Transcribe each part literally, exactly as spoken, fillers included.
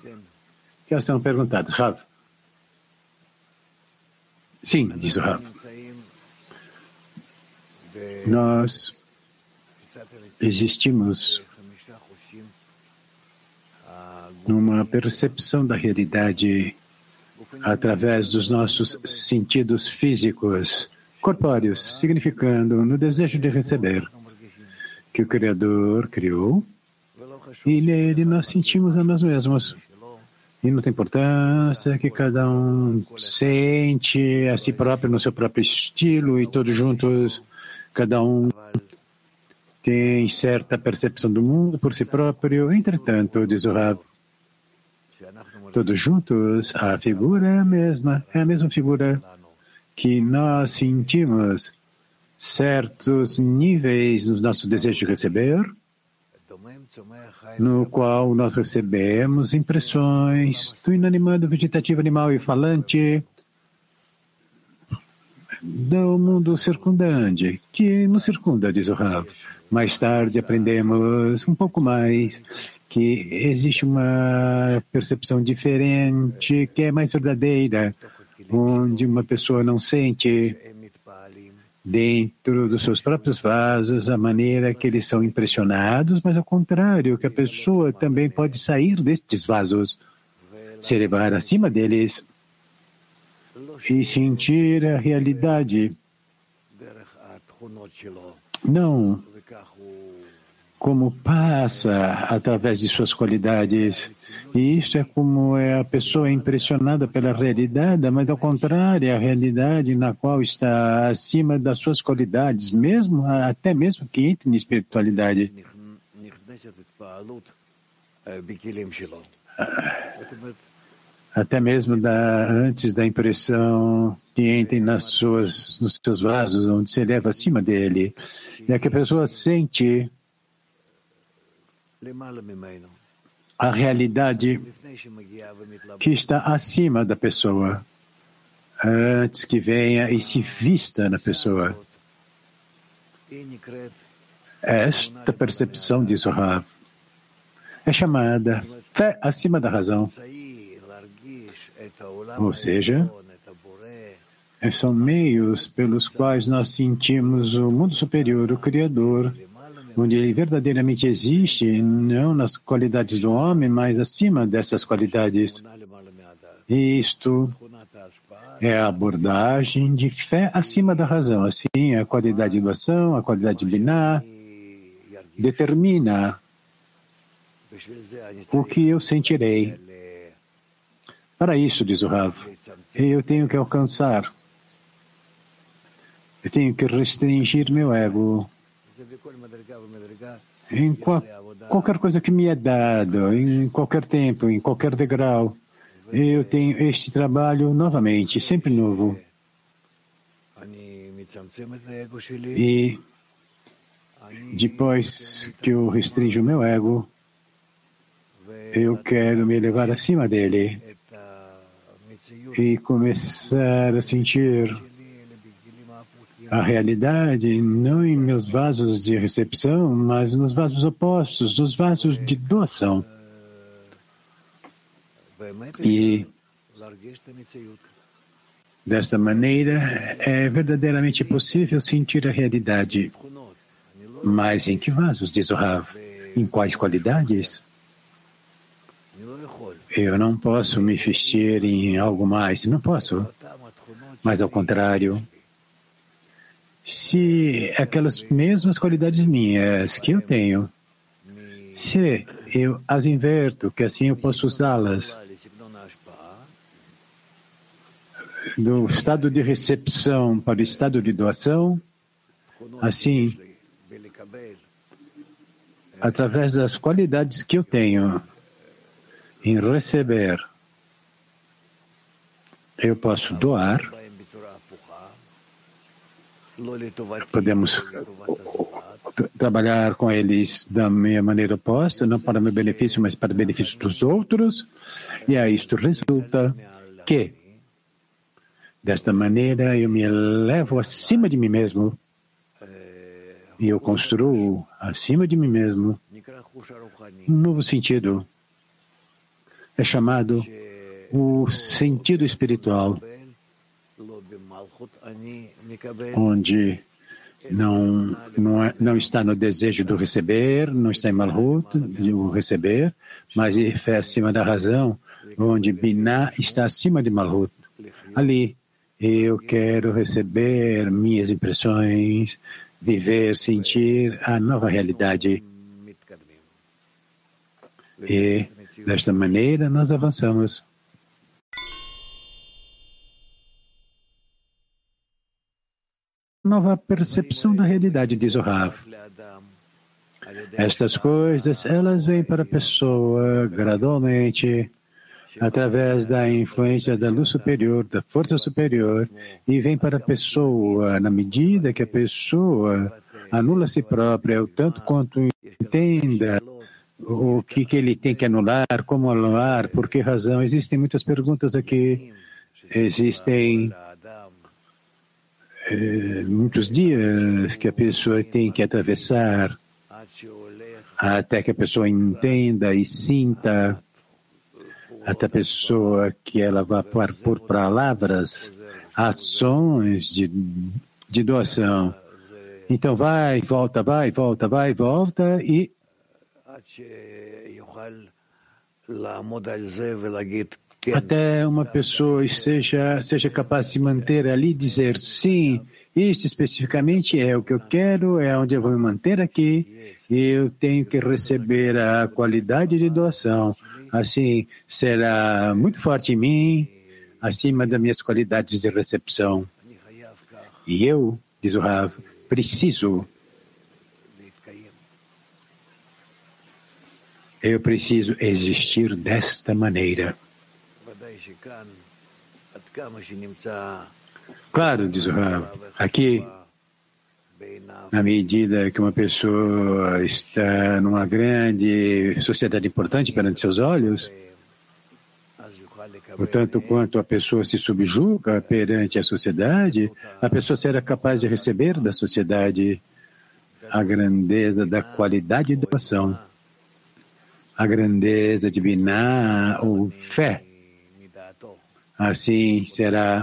que elas são perguntadas. Rav. Sim, diz o Rav. Nós existimos numa percepção da realidade através dos nossos sentidos físicos, corpóreos, significando no desejo de receber que o Criador criou e nele nós sentimos a nós mesmos. E não tem importância que cada um sente a si próprio no seu próprio estilo e todos juntos, cada um tem certa percepção do mundo por si próprio. Entretanto, diz o Rav, todos juntos, a figura é a mesma, é a mesma figura que nós sentimos certos níveis nos nossos desejos de receber, no qual nós recebemos impressões do inanimado, vegetativo, animal e falante do mundo circundante, que nos circunda, diz o Rav. Mais tarde aprendemos um pouco mais que existe uma percepção diferente, que é mais verdadeira, onde uma pessoa não sente dentro dos seus próprios vasos a maneira que eles são impressionados, mas ao contrário, que a pessoa também pode sair destes vasos, se elevar acima deles e sentir a realidade. Não como passa através de suas qualidades. E isso é como é a pessoa impressionada pela realidade, mas ao contrário, a realidade na qual está acima das suas qualidades, mesmo até mesmo que entre na espiritualidade. Até mesmo da, antes da impressão que entre nas suas, nos seus vasos, onde se eleva acima dele. E é que a pessoa sente a realidade que está acima da pessoa, antes que venha e se vista na pessoa. Esta percepção, diz o Rav, é chamada fé acima da razão. Ou seja, são meios pelos quais nós sentimos o mundo superior, o Criador, onde ele verdadeiramente existe, não nas qualidades do homem, mas acima dessas qualidades. E isto é a abordagem de fé acima da razão. Assim, a qualidade de ação, a qualidade binar, determina o que eu sentirei. Para isso, diz o Rav, eu tenho que alcançar, eu tenho que restringir meu ego em qual, qualquer coisa que me é dado, em qualquer tempo, em qualquer degrau. Eu tenho este trabalho novamente, sempre novo. E depois que eu restringo o meu ego, eu quero me elevar acima dele e começar a sentir a realidade não em meus vasos de recepção, mas nos vasos opostos, nos vasos de doação. E desta maneira é verdadeiramente possível sentir a realidade. Mas em que vasos, diz o Rav? Em quais qualidades? Eu não posso me vestir em algo mais, não posso. Mas ao contrário, se aquelas mesmas qualidades minhas que eu tenho, se eu as inverto, que assim eu posso usá-las do estado de recepção para o estado de doação, assim, através das qualidades que eu tenho em receber, eu posso doar. Podemos trabalhar com eles da minha maneira oposta, não para meu benefício, mas para o benefício dos outros. E aí isto resulta que, desta maneira, eu me elevo acima de mim mesmo e eu construo acima de mim mesmo um novo sentido. é chamado o sentido espiritual, onde não, não, é, não está no desejo do receber, não está em Malhut, o receber, mas em fé acima da razão, onde Binah está acima de Malhut. Ali, eu quero receber minhas impressões, viver, sentir a nova realidade. E, desta maneira, nós avançamos. Nova percepção da realidade, diz o Rav. Estas coisas, elas vêm para a pessoa gradualmente, através da influência da luz superior, da força superior, e vem para a pessoa na medida que a pessoa anula a si própria, o tanto quanto entenda o que, que ele tem que anular, como anular, por que razão. Existem muitas perguntas aqui, existem é, muitos dias que a pessoa tem que atravessar até que a pessoa entenda e sinta, até a pessoa que ela vá por, por palavras, ações de, de doação. Então vai, volta, vai, volta, vai, volta e até uma pessoa seja, seja capaz de se manter ali e dizer sim, isso especificamente é o que eu quero, é onde eu vou me manter aqui, e eu tenho que receber a qualidade de doação. Assim, será muito forte em mim, acima das minhas qualidades de recepção. E eu, diz o Rav, preciso Eu preciso existir desta maneira. Claro, diz o Rav, aqui, na medida que uma pessoa está numa grande sociedade importante perante seus olhos, o tanto quanto a pessoa se subjuga perante a sociedade, a pessoa será capaz de receber da sociedade a grandeza da qualidade da ação, a grandeza de Binah ou fé. Assim será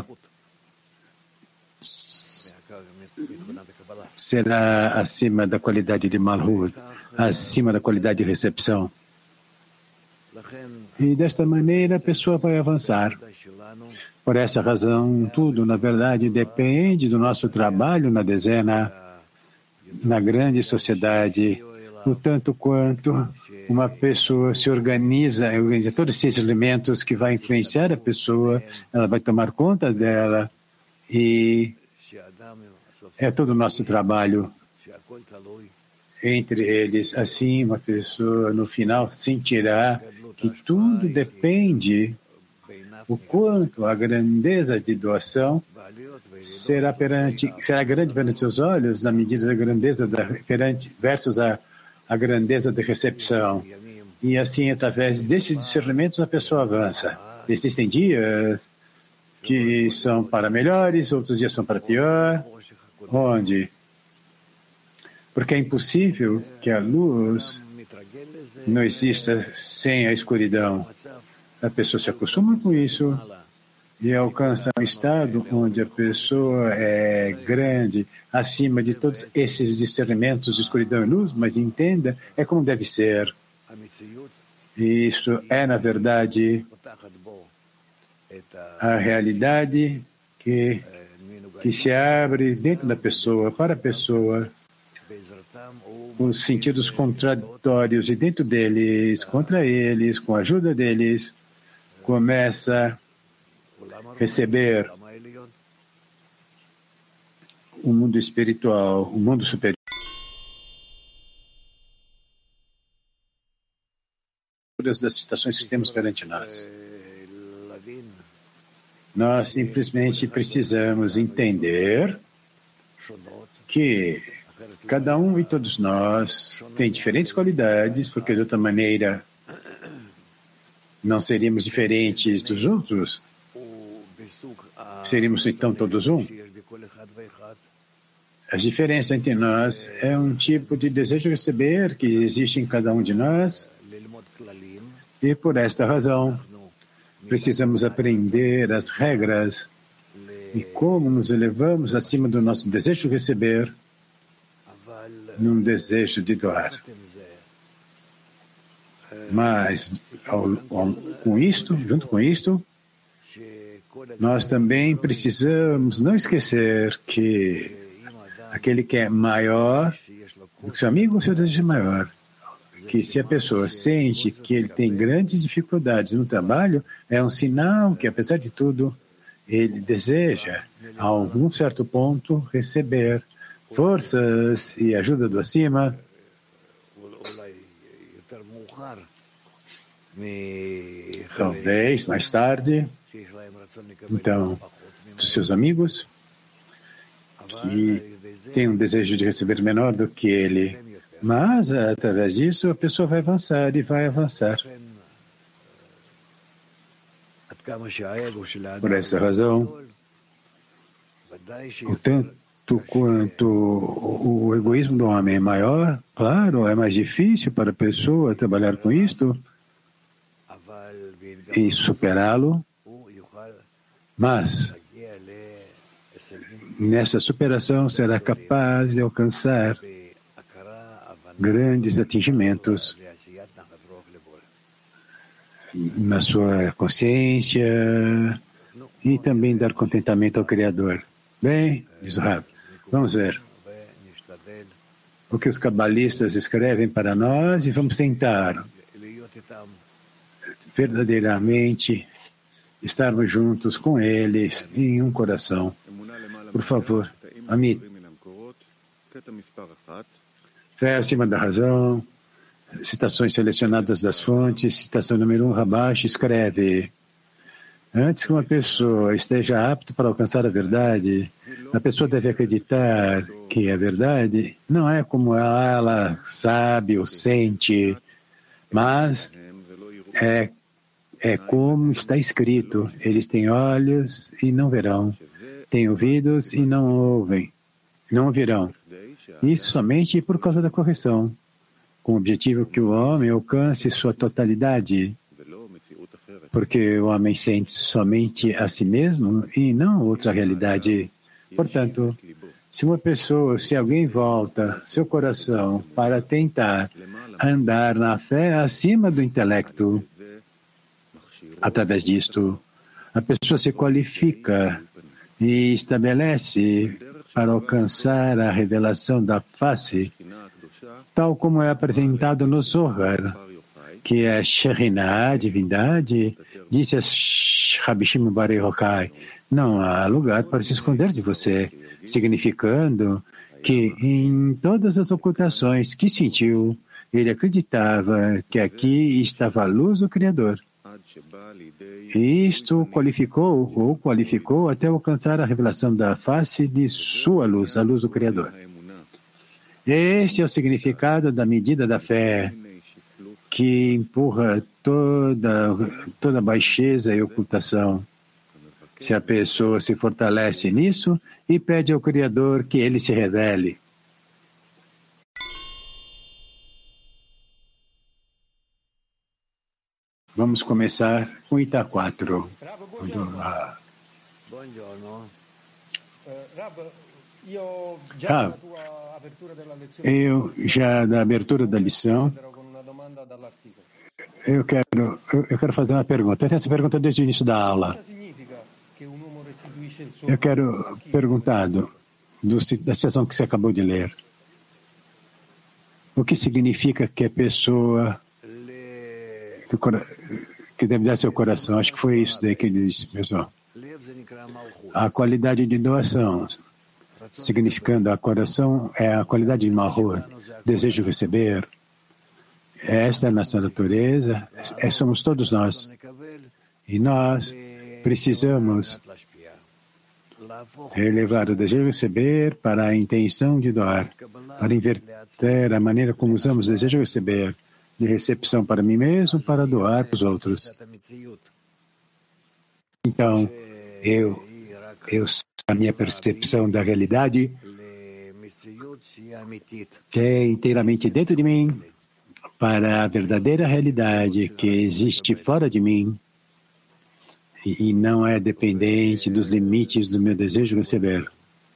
será acima da qualidade de Malhut, acima da qualidade de recepção. E desta maneira a pessoa vai avançar. Por essa razão, tudo, na verdade, depende do nosso trabalho na dezena, na grande sociedade, o tanto quanto uma pessoa se organiza, organiza todos esses elementos que vai influenciar a pessoa, ela vai tomar conta dela e é todo o nosso trabalho entre eles. Assim, uma pessoa no final sentirá que tudo depende o quanto a grandeza de doação será perante, será grande perante seus olhos na medida da grandeza da perante versus a a grandeza de recepção. E assim, através destes discernimentos, a pessoa avança. Existem dias que são para melhores, outros dias são para pior. Onde? Porque é impossível que a luz não exista sem a escuridão. A pessoa se acostuma com isso e alcança um estado onde a pessoa é grande, acima de todos esses discernimentos de escuridão e luz, mas entenda, é como deve ser. E isso é, na verdade, a realidade que, que se abre dentro da pessoa, para a pessoa, os sentidos contraditórios, e dentro deles, contra eles, com a ajuda deles, começa receber o mundo espiritual, o mundo superior. Das situações que temos perante nós. Nós simplesmente precisamos entender que cada um e todos nós tem diferentes qualidades, porque de outra maneira não seríamos diferentes dos outros. Seríamos então todos um? A diferença entre nós é um tipo de desejo de receber que existe em cada um de nós, e por esta razão precisamos aprender as regras e como nos elevamos acima do nosso desejo de receber num desejo de doar. Mas, ao, ao, com isto, junto com isto, nós também precisamos não esquecer que aquele que é maior do que seu amigo, o seu desejo é maior. Que se a pessoa sente que ele tem grandes dificuldades no trabalho, é um sinal que, apesar de tudo, ele deseja, a algum certo ponto, receber forças e ajuda do acima. Talvez mais tarde, então, dos seus amigos que têm um desejo de receber menor do que ele, mas através disso a pessoa vai avançar e vai avançar. Por essa razão, o tanto quanto o egoísmo do homem é maior, claro, é mais difícil para a pessoa trabalhar com isto e superá-lo, mas nessa superação será capaz de alcançar grandes atingimentos na sua consciência e também dar contentamento ao Criador. Bem, diz o Rav, vamos ver o que os cabalistas escrevem para nós e vamos tentar verdadeiramente estarmos juntos com eles em um coração. Por favor, Amit. Fé acima da razão, citações selecionadas das fontes, citação número um, Rabash escreve: antes que uma pessoa esteja apta para alcançar a verdade, a pessoa deve acreditar que a verdade não é como ela sabe ou sente, mas é, é como está escrito: eles têm olhos e não verão, têm ouvidos e não ouvem, não ouvirão. Isso somente por causa da correção, com o objetivo que o homem alcance sua totalidade, porque o homem sente somente a si mesmo e não outra realidade. Portanto, se uma pessoa, se alguém volta seu coração para tentar andar na fé acima do intelecto, através disto, a pessoa se qualifica e estabelece para alcançar a revelação da face, tal como é apresentado no Zohar, que é Shekhinah, a divindade, disse a Rabbi Shimon bar Yochai, não há lugar para se esconder de você, significando que em todas as ocultações que sentiu, ele acreditava que aqui estava a luz do Criador. Isto qualificou ou qualificou até alcançar a revelação da face de sua luz, a luz do Criador. Este é o significado da medida da fé, que empurra toda, toda baixeza e ocultação. Se a pessoa se fortalece nisso e pede ao Criador que ele se revele. Vamos começar com Ita quatro. Ah. Ah, eu já da abertura da lição, eu quero, eu quero fazer uma pergunta. Eu tenho essa pergunta desde o início da aula. Eu quero perguntar do, do, da sessão que você acabou de ler. O que significa que a pessoa que, que deve dar seu coração? Acho que foi isso daí que ele disse, pessoal. A qualidade de doação, significando a coração é a qualidade de Malhut, desejo receber. Esta é a nossa natureza, é, somos todos nós. E nós precisamos elevar o desejo de receber para a intenção de doar, para inverter a maneira como usamos o desejo de receber, de recepção para mim mesmo, para doar para os outros. Então, eu, eu a minha percepção da realidade que é inteiramente dentro de mim, para a verdadeira realidade que existe fora de mim, e, e não é dependente dos limites do meu desejo de receber.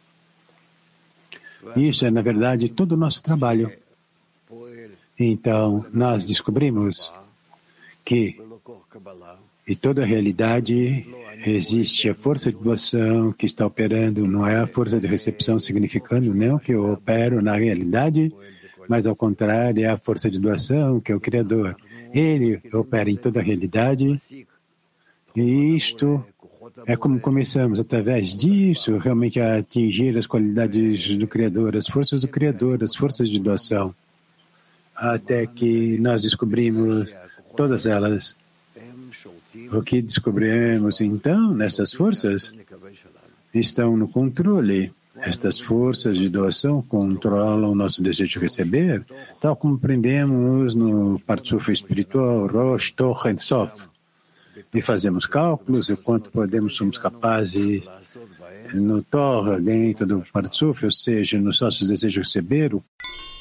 Isso é, na verdade, todo o nosso trabalho. Então, nós descobrimos que em toda a realidade existe a força de doação que está operando, não é a força de recepção, significando não que eu opero na realidade, mas ao contrário, é a força de doação que é o Criador. Ele opera em toda a realidade e isto é como começamos, através disso, realmente a atingir as qualidades do Criador, as forças do Criador, as forças de doação, até que nós descobrimos todas elas. O que descobrimos, então, nessas forças, estão no controle. Estas forças de doação controlam o nosso desejo de receber, tal como aprendemos no Partsuf espiritual, Rosh, Toch e Sof. E fazemos cálculos o quanto podemos, somos capazes no Torah, dentro do Partsuf, ou seja, nos nossos desejos de receber, o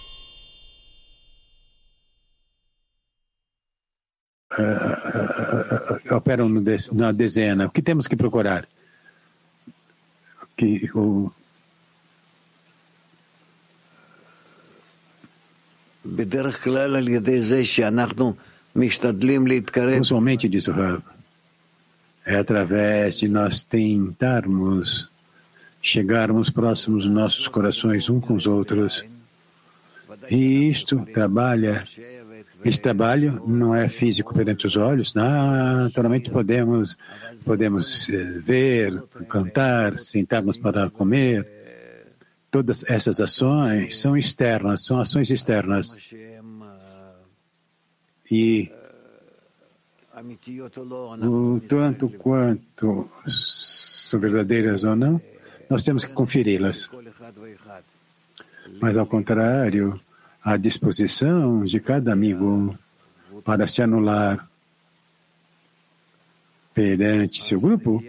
Uh, uh, uh, operam no de, na dezena. O que temos que procurar? Que o usualmente, diz o Rav, é através de nós tentarmos chegarmos próximos dos nossos corações uns com os outros. E isto trabalha. Esse trabalho não é físico perante os olhos. Naturalmente podemos, podemos ver, cantar, sentarmos para comer. Todas essas ações são externas, são ações externas. E o tanto quanto são verdadeiras ou não, nós temos que conferi-las. Mas ao contrário, a disposição de cada amigo para se anular perante seu grupo.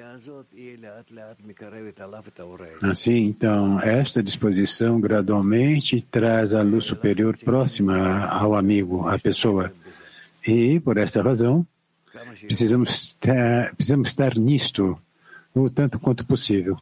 Assim, então, esta disposição gradualmente traz a luz superior próxima ao amigo, à pessoa. E, por essa razão, precisamos estar, precisamos estar nisto o tanto quanto possível.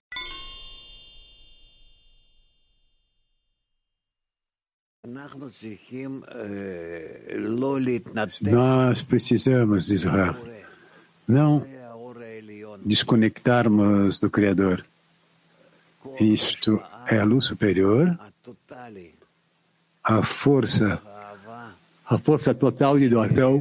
Nós precisamos, Israel, não desconectarmos do Criador. Isto é a luz superior, a força, a força total de doação,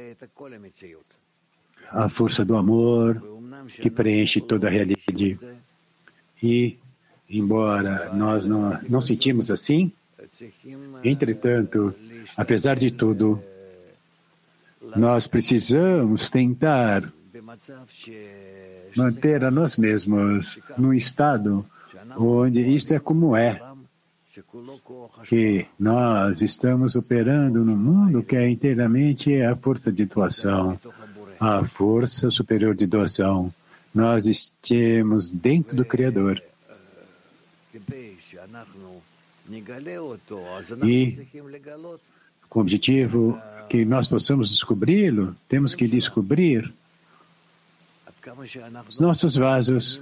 a força do amor que preenche toda a realidade. E, embora nós não, não sentimos assim, entretanto, apesar de tudo, nós precisamos tentar manter a nós mesmos num estado onde isto é como é, que nós estamos operando no mundo que é inteiramente a força de doação, a força superior de doação. Nós estamos dentro do Criador. E, com o objetivo que nós possamos descobri-lo, temos que descobrir os nossos vasos.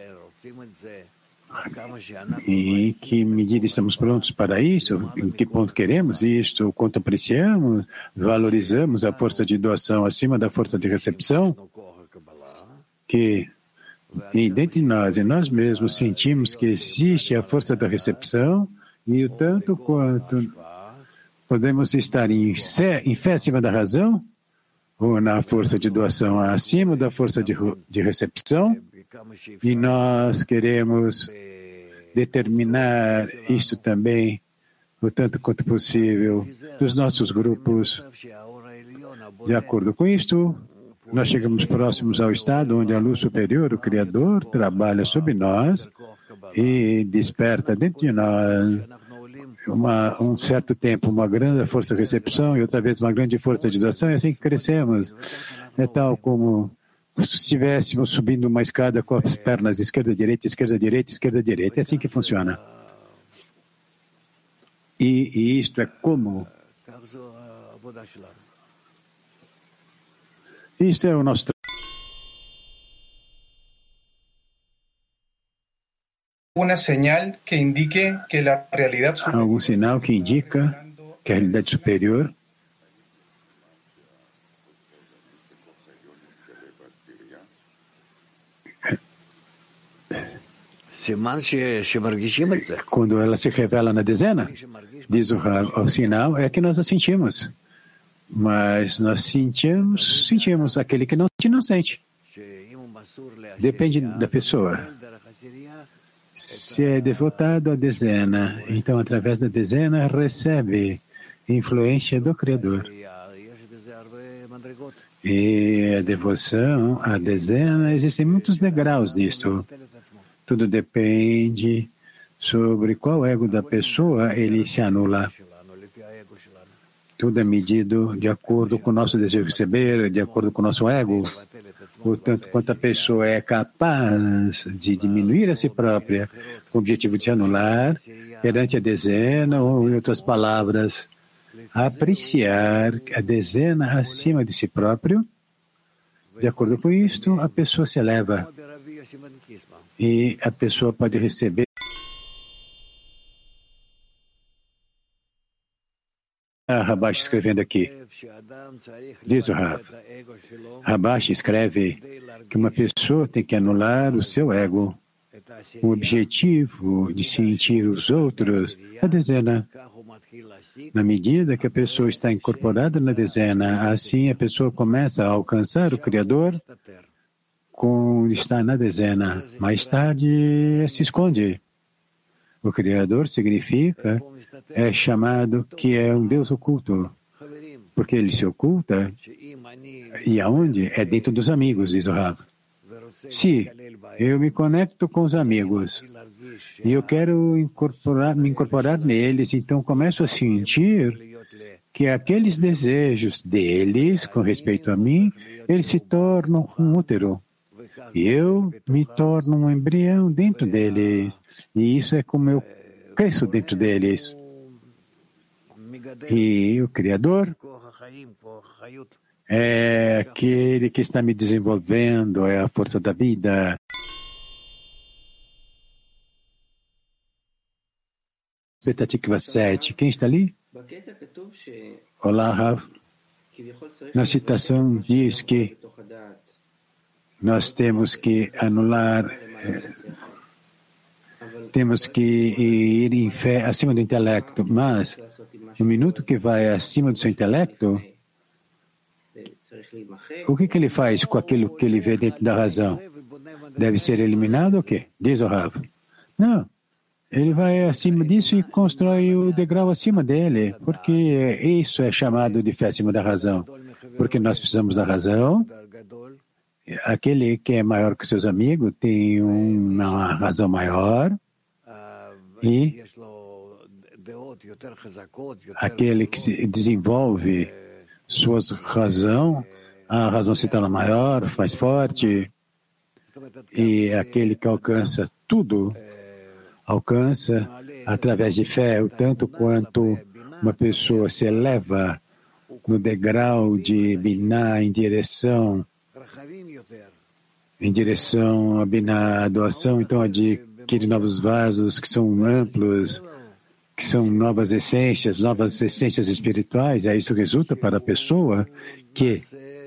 E em que medida estamos prontos para isso? Em que ponto queremos isto? O quanto apreciamos, valorizamos a força de doação acima da força de recepção? Que e dentro de nós, e nós mesmos, sentimos que existe a força da recepção e o tanto quanto podemos estar em fé, em fé acima da razão ou na força de doação acima da força de, de recepção, e nós queremos determinar isso também o tanto quanto possível dos nossos grupos. De acordo com isto, nós chegamos próximos ao estado onde a luz superior, o Criador, trabalha sobre nós e desperta dentro de nós uma, um certo tempo, uma grande força de recepção e outra vez uma grande força de doação, e assim que crescemos. É tal como se estivéssemos subindo uma escada com as pernas esquerda, direita, esquerda, direita, esquerda, direita. É assim que funciona. E, e isto é como... Isto é o nosso trabalho. Alguma señal que indique que a realidade superior, algum sinal que indica que a realidade superior quando ela se revela na dezena, diz o Rav, o sinal é que nós a sentimos. Mas nós sentimos, sentimos. Aquele que não sente, não sente. Depende da pessoa. Se é devotado à dezena, então através da dezena recebe influência do Criador. E a devoção à dezena, existem muitos degraus disto. Tudo depende sobre qual ego da pessoa ele se anula. Tudo é medido de acordo com o nosso desejo de receber, de acordo com o nosso ego. Portanto, quanto a pessoa é capaz de diminuir a si própria, com o objetivo de se anular, perante a dezena, ou em outras palavras, apreciar a dezena acima de si próprio, de acordo com isto, a pessoa se eleva. E a pessoa pode receber Ah, Rabash escrevendo aqui. Diz o Rav. Rabash escreve que uma pessoa tem que anular o seu ego com o objetivo de sentir os outros, a dezena. Na medida que a pessoa está incorporada na dezena, assim a pessoa começa a alcançar o Criador com estar na dezena. Mais tarde se esconde. O Criador significa, é chamado que é um Deus oculto, porque ele se oculta. E aonde? É dentro dos amigos, diz o Rav. Se eu me conecto com os amigos e eu quero incorporar, me incorporar neles, então começo a sentir que aqueles desejos deles, com respeito a mim, eles se tornam um útero. E eu me torno um embrião dentro deles. E isso é como eu cresço dentro deles. E o Criador é aquele que está me desenvolvendo, é a força da vida. Petatikva sete. Quem está ali? Olá, Rav. Na citação diz que nós temos que anular, eh, temos que ir em fé acima do intelecto, mas no minuto que vai acima do seu intelecto, o que, que ele faz com aquilo que ele vê dentro da razão? Deve ser eliminado ou quê? Diz o Rav. Não. Ele vai acima disso e constrói o degrau acima dele, porque isso é chamado de fé acima da razão. Porque nós precisamos da razão. Aquele que é maior que seus amigos tem uma razão maior e aquele que se desenvolve sua razão, a razão se torna maior, mais forte, e aquele que alcança tudo, alcança através de fé, o tanto quanto uma pessoa se eleva no degrau de Biná em direção em direção a Biná, a doação, então adquire novos vasos que são amplos, que são novas essências, novas essências espirituais. Aí isso resulta para a pessoa que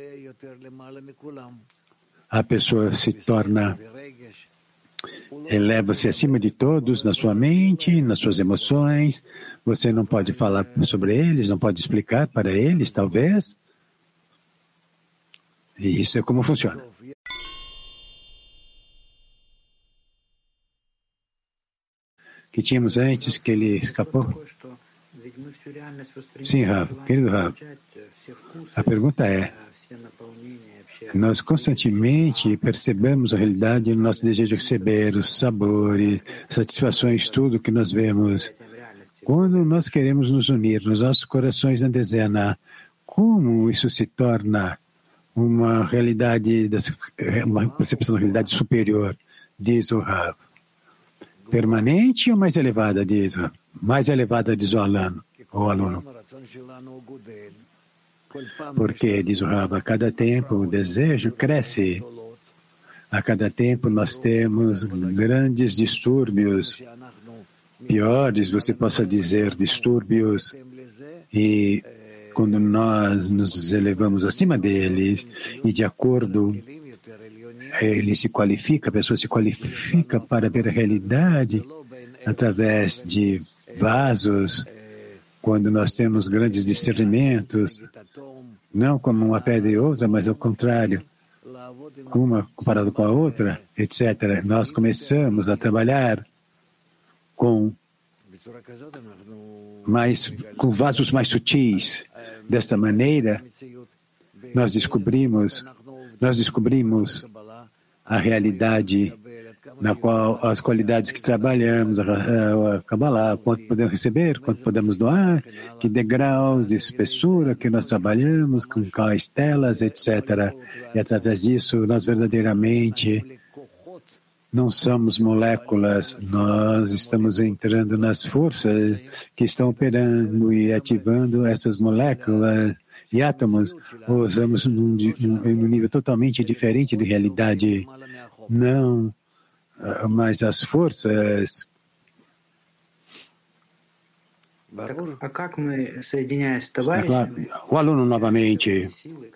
a pessoa se torna, eleva-se acima de todos na sua mente, nas suas emoções. Você não pode falar sobre eles, não pode explicar para eles, talvez. E isso é como funciona. Que tínhamos antes, que ele escapou? Sim, Rav, querido Rav. A pergunta é, nós constantemente percebemos a realidade no nosso desejo de receber os sabores, satisfações, tudo que nós vemos. Quando nós queremos nos unir nos nossos corações na dezena, como isso se torna uma realidade, uma percepção da realidade superior, diz o Rav? Permanente ou mais elevada, diz o Rav? Mais elevada, diz o aluno. O aluno. Porque, diz o Rav, a cada tempo o desejo cresce. A cada tempo nós temos grandes distúrbios, piores, você possa dizer, distúrbios, e quando nós nos elevamos acima deles e de acordo, ele se qualifica, a pessoa se qualifica para ver a realidade através de vasos, quando nós temos grandes discernimentos, não como uma pedra e outra, mas ao contrário, uma comparada com a outra, etcétera. Nós começamos a trabalhar com mais, com vasos mais sutis. Desta maneira, nós descobrimos, nós descobrimos a realidade na qual as qualidades que trabalhamos, a Kabbalah, quanto podemos receber, quanto podemos doar, que degraus de espessura que nós trabalhamos, com quais telas, etcétera. E através disso, nós verdadeiramente não somos moléculas, nós estamos entrando nas forças que estão operando e ativando essas moléculas e átomos. Usamos num, num nível totalmente diferente de realidade. Não, mas as forças. O aluno novamente.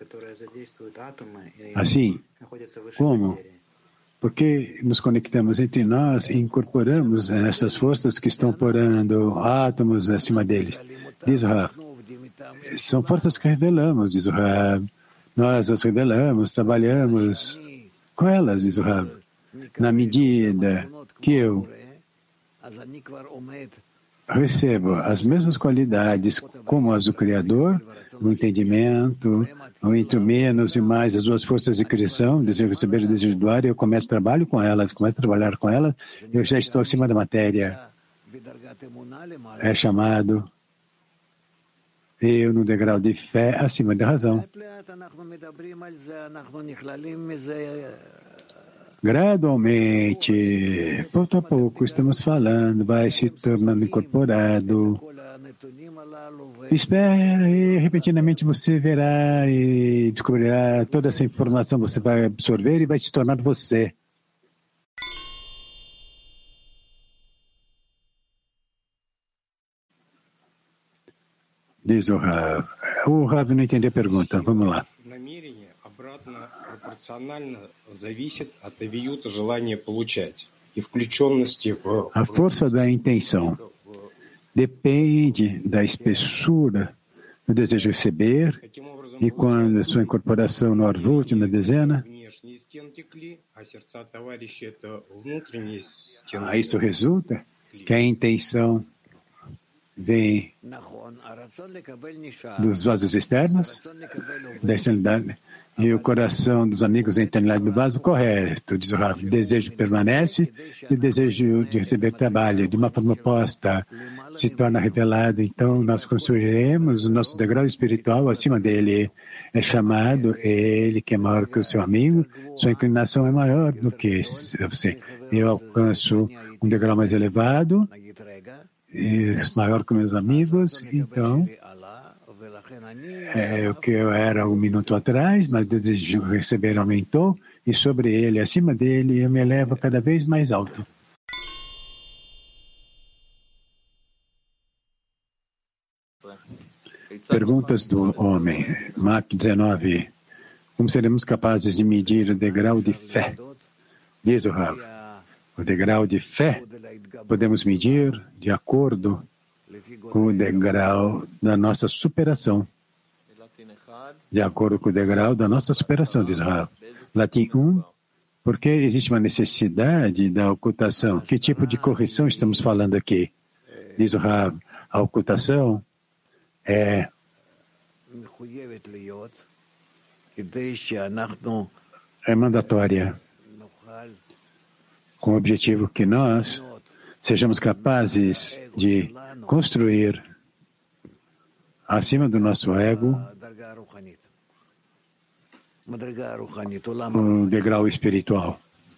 Assim, como? Porque nos conectamos entre nós e incorporamos essas forças que estão porando átomos acima deles. Diz o Rav. São forças que revelamos, diz o Rav. Nós as revelamos, trabalhamos com elas, diz o Rav. Na medida que eu recebo as mesmas qualidades como as do Criador, o entendimento, o entre menos e mais, as duas forças de criação, desejo receber e desejo doar, eu começo trabalho com elas, começo a trabalhar com elas, eu já estou acima da matéria. É chamado eu no degrau de fé acima da razão. Gradualmente, pouco a pouco, estamos falando, vai se tornando incorporado. Espera e repentinamente você verá e descobrirá toda essa informação, você vai absorver e vai se tornar você. Diz o Rav. O Rav não entendeu a pergunta. Vamos lá. A força da intenção depende da espessura do desejo de receber, e quando a sua incorporação no Arvut, na dezena, a isso resulta que a intenção vem dos vasos externos, da externalidade, e o coração dos amigos da internalidade do vaso, correto, diz o Rav. O desejo permanece e o desejo de receber trabalho, de uma forma oposta, se torna revelado. Então, nós construiremos o nosso degrau espiritual acima dele. É chamado ele que é maior que o seu amigo, sua inclinação é maior do que você. Eu alcanço um degrau mais elevado, maior que meus amigos, então é o que eu era um minuto atrás, mas o desejo de receber aumentou, e sobre ele, acima dele, eu me elevo cada vez mais alto. Perguntas do homem. Mac dezenove. Como seremos capazes de medir o degrau de fé? Diz o Rav. O degrau de fé podemos medir de acordo com o degrau da nossa superação. De acordo com o degrau da nossa superação, diz Rav. Latim um, porque existe uma necessidade da ocultação. Que tipo de correção estamos falando aqui? Diz o Rav. A ocultação é é mandatória, com o objetivo que nós sejamos capazes de construir acima do nosso ego um degrau espiritual.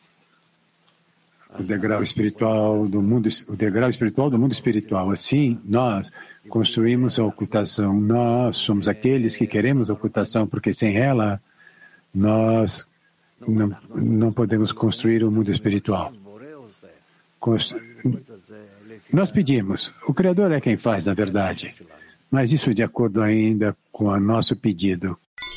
O degrau espiritual do mundo, o degrau espiritual do mundo espiritual. Assim, nós construímos a ocultação. Nós somos aqueles que queremos a ocultação, porque sem ela, nós Não, não podemos construir o um mundo espiritual. Constru... Nós pedimos, o Criador é quem faz, na verdade, mas isso é de acordo ainda com o nosso pedido.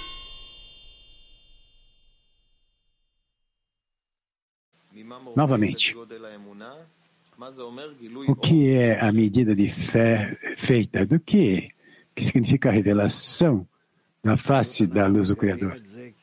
Novamente, o que é a medida de fé feita? Do que? Que significa a revelação da face da luz do Criador.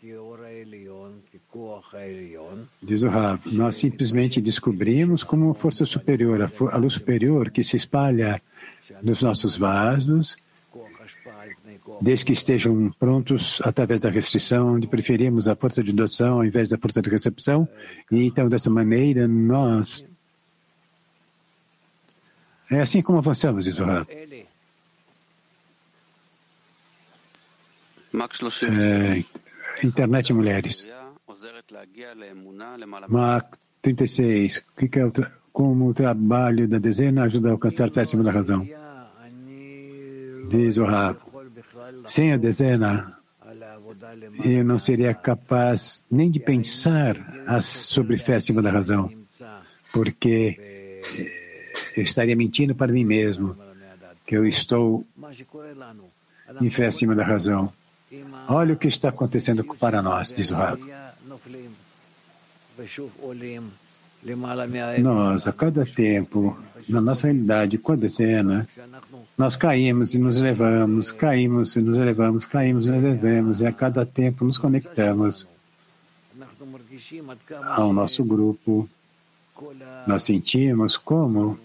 Diz o Rav, nós simplesmente descobrimos como uma força superior, a, for, a luz superior que se espalha nos nossos vasos, desde que estejam prontos através da restrição, onde preferimos a força de indução ao invés da força de recepção, e então dessa maneira nós... É assim como avançamos, diz o Rav. É, internet e mulheres. Mark trinta e seis. O que é o tra... Como o trabalho da dezena ajuda a alcançar a fé acima da razão? Diz o Rav. Sem a dezena, eu não seria capaz nem de pensar sobre fé acima da razão, porque eu estaria mentindo para mim mesmo, que eu estou em fé acima da razão. Olha o que está acontecendo para nós, diz o Rav. Nós, a cada tempo, na nossa realidade, com a dezena, nós caímos e nos elevamos, caímos e nos elevamos, caímos e nos elevamos, e a cada tempo nos conectamos ao nosso grupo. Nós sentimos como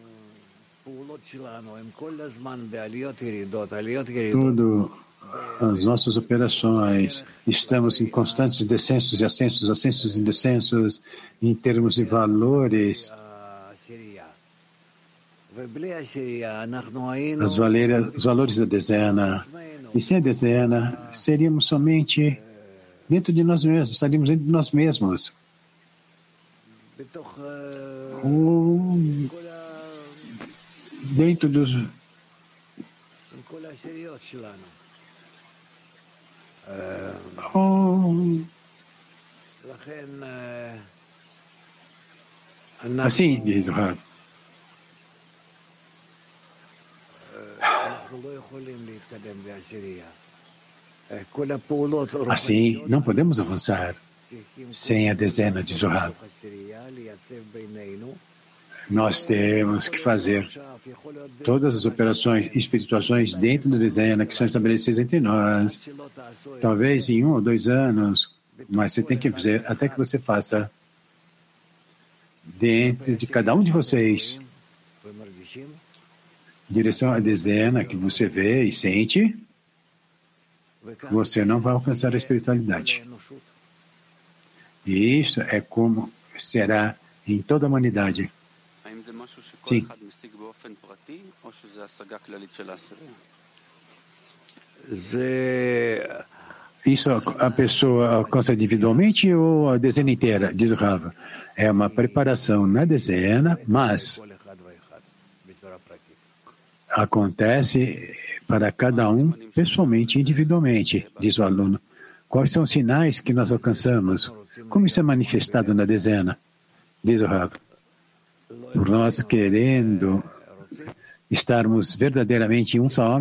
tudo, as nossas operações, estamos em constantes descensos e ascensos, ascensos e descensos, em termos de valores. As valeiras, os valores da dezena. E sem a dezena, seríamos somente dentro de nós mesmos, estaríamos dentro de nós mesmos. Ou dentro dos... Oh. Assim, diz o Rav. Assim, não podemos avançar sem a dezena, diz o Rav. Nós temos que fazer todas as operações e espirituações dentro da dezena que são estabelecidas entre nós. Talvez em um ou dois anos, mas você tem que fazer até que você faça dentro de cada um de vocês, em direção à dezena que você vê e sente, você não vai alcançar a espiritualidade. E isso é como será em toda a humanidade. Sim. Isso a pessoa alcança individualmente ou a dezena inteira? Diz o Rav. É uma preparação na dezena, mas acontece para cada um pessoalmente, individualmente, diz o aluno. Quais são os sinais que nós alcançamos? Como isso é manifestado na dezena? Diz o Rav. Por nós querendo estarmos verdadeiramente um só homem.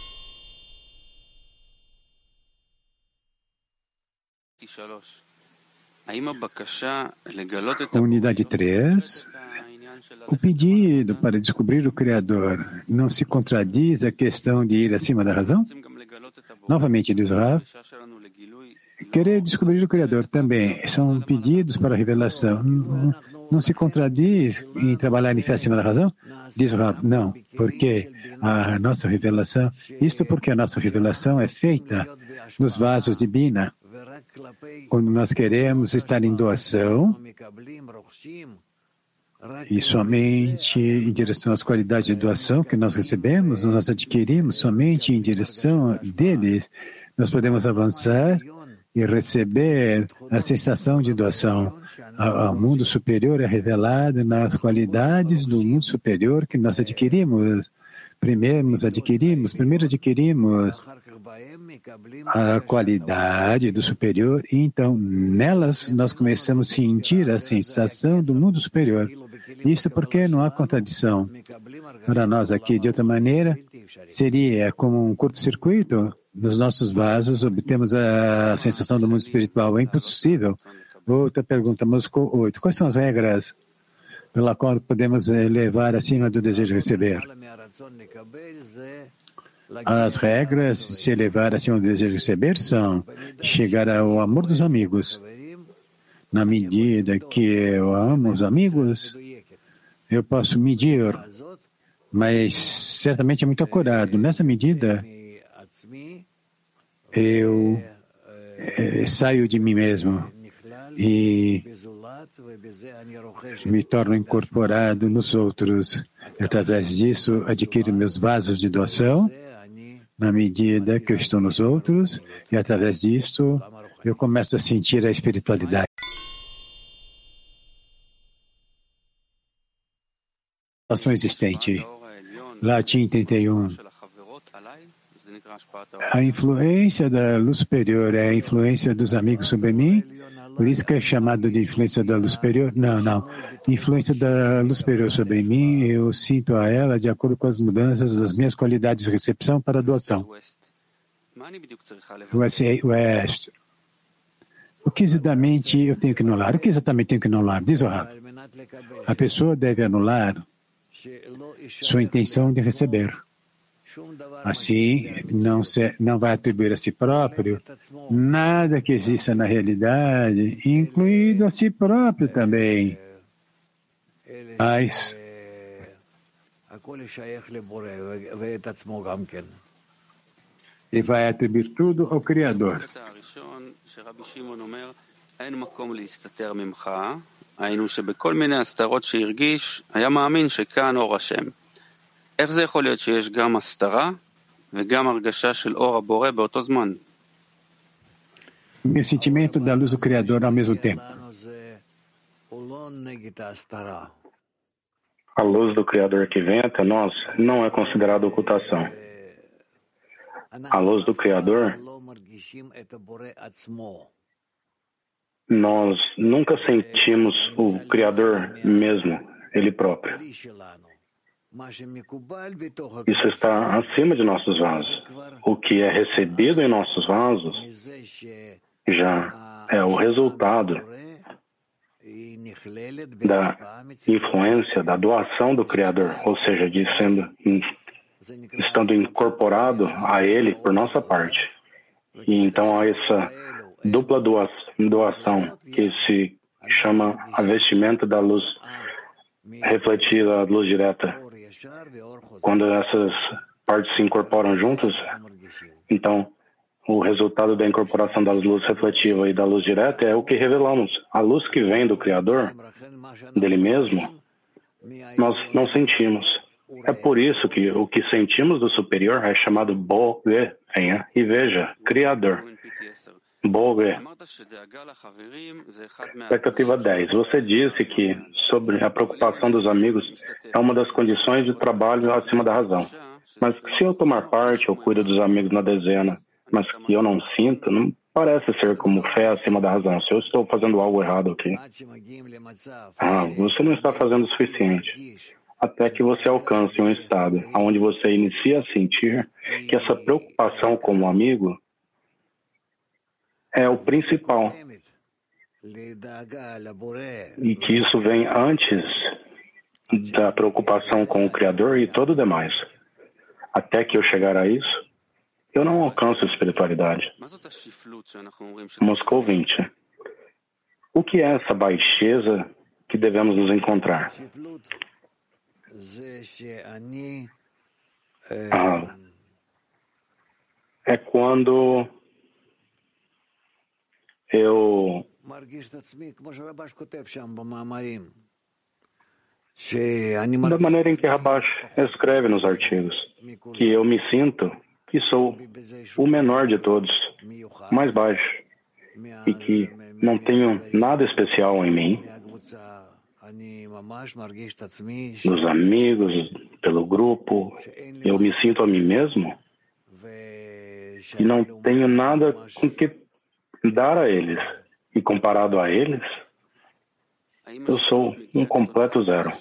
Unidade três. O pedido para descobrir o Criador não se contradiz a questão de ir acima da razão? Novamente, diz o Rav, querer descobrir o Criador também são pedidos para a revelação. Não, não se contradiz em trabalhar em fé acima da razão? Diz o Rav, não, porque a nossa revelação, isto porque a nossa revelação é feita nos vasos de Bina. Quando nós queremos estar em doação, e somente em direção às qualidades de doação que nós recebemos, nós adquirimos somente em direção deles, nós podemos avançar e receber a sensação de doação. O mundo superior é revelado nas qualidades do mundo superior que nós adquirimos. Primeiro nos adquirimos, primeiro adquirimos a qualidade do superior, e então nelas nós começamos a sentir a sensação do mundo superior. Isso porque não há contradição. Para nós aqui, de outra maneira, seria como um curto-circuito. Nos nossos vasos obtemos a sensação do mundo espiritual. É impossível. Outra pergunta, Moscou oito. Quais são as regras pela qual podemos elevar acima do desejo de receber? As regras de se elevar acima do desejo de receber são chegar ao amor dos amigos. Na medida que eu amo os amigos, eu posso medir, mas certamente é muito acurado. Nessa medida, eu é, saio de mim mesmo e me torno incorporado nos outros. Através disso, adquiro meus vasos de doação, na medida que eu estou nos outros, e através disso, eu começo a sentir a espiritualidade. Ação existente. Latim trinta e um. A influência da luz superior é a influência dos amigos sobre mim? Por isso que é chamado de influência da luz superior? Não, não. Influência da luz superior sobre mim, eu sinto a ela de acordo com as mudanças das minhas qualidades de recepção para a doação. West. O que exatamente eu tenho que anular? O que exatamente tenho que anular? Diz o Rav. A pessoa deve anular sua intenção de receber. Assim, não, se, não vai atribuir a si próprio nada que exista na realidade, incluído a si próprio também. Mas ele vai atribuir tudo ao Criador. היינו שבכל מיני הסתרות שהרגיש, היה מאמין שכאן אור השם. איך זה יכול להיות שיש גם הסתרה וגם הרגשה של אור הבורא באותו זמן? Meu sentimento da luz do Criador ao mesmo tempo. A luz do Criador que vem até nós não é considerada ocultação. A luz do Criador, nós nunca sentimos o Criador mesmo, Ele próprio. Isso está acima de nossos vasos. O que é recebido em nossos vasos já é o resultado da influência, da doação do Criador, ou seja, de sendo, estando incorporado a Ele por nossa parte. E então há essa dupla doação que se chama a vestimenta da luz refletida, a luz direta. Quando essas partes se incorporam juntas, então o resultado da incorporação da luz refletiva e da luz direta é o que revelamos. A luz que vem do Criador, dele mesmo, nós não sentimos. É por isso que o que sentimos do superior é chamado Bo-Ge, venha e veja, Criador. Bo-Ge. Expectativa dez. Você disse que sobre a preocupação dos amigos é uma das condições de trabalho acima da razão. Mas se eu tomar parte, eu cuido dos amigos na dezena, mas que eu não sinto, não parece ser como fé acima da razão. Se eu estou fazendo algo errado aqui, ah, você não está fazendo o suficiente. Até que você alcance um estado onde você inicia a sentir que essa preocupação como amigo é o principal. E que isso vem antes da preocupação com o Criador e todo o demais. Até que eu chegar a isso, eu não alcanço espiritualidade. Moscou vinte. O que é essa baixeza que devemos nos encontrar? Ah, é quando eu da maneira em que Rabash escreve nos artigos, que eu me sinto que sou o menor de todos, mais baixo, e que não tenho nada especial em mim, dos amigos, pelo grupo, eu me sinto a mim mesmo e não tenho nada com que dar a eles. E comparado a eles, eu sou um completo zero.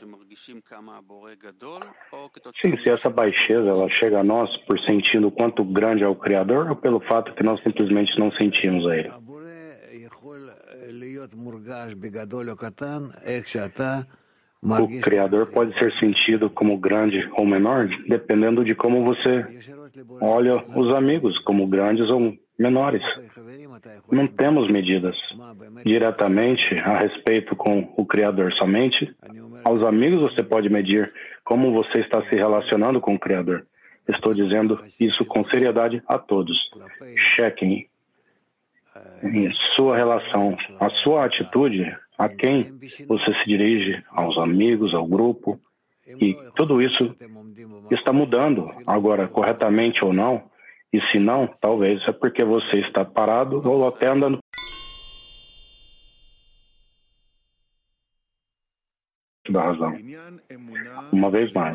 Sim, se essa baixeza ela chega a nós por sentindo o quanto grande é o Criador ou pelo fato que nós simplesmente não sentimos a Ele? O Criador pode ser sentido como grande ou menor, dependendo de como você olha os amigos, como grandes ou menores. Não temos medidas diretamente a respeito com o Criador. Somente aos amigos você pode medir como você está se relacionando com o Criador. Estou dizendo isso com seriedade a todos. Chequem em sua relação, a sua atitude, a quem você se dirige, aos amigos, ao grupo, e tudo isso está mudando agora, corretamente ou não, e se não, talvez é porque você está parado ou até andando da razão. Uma vez mais,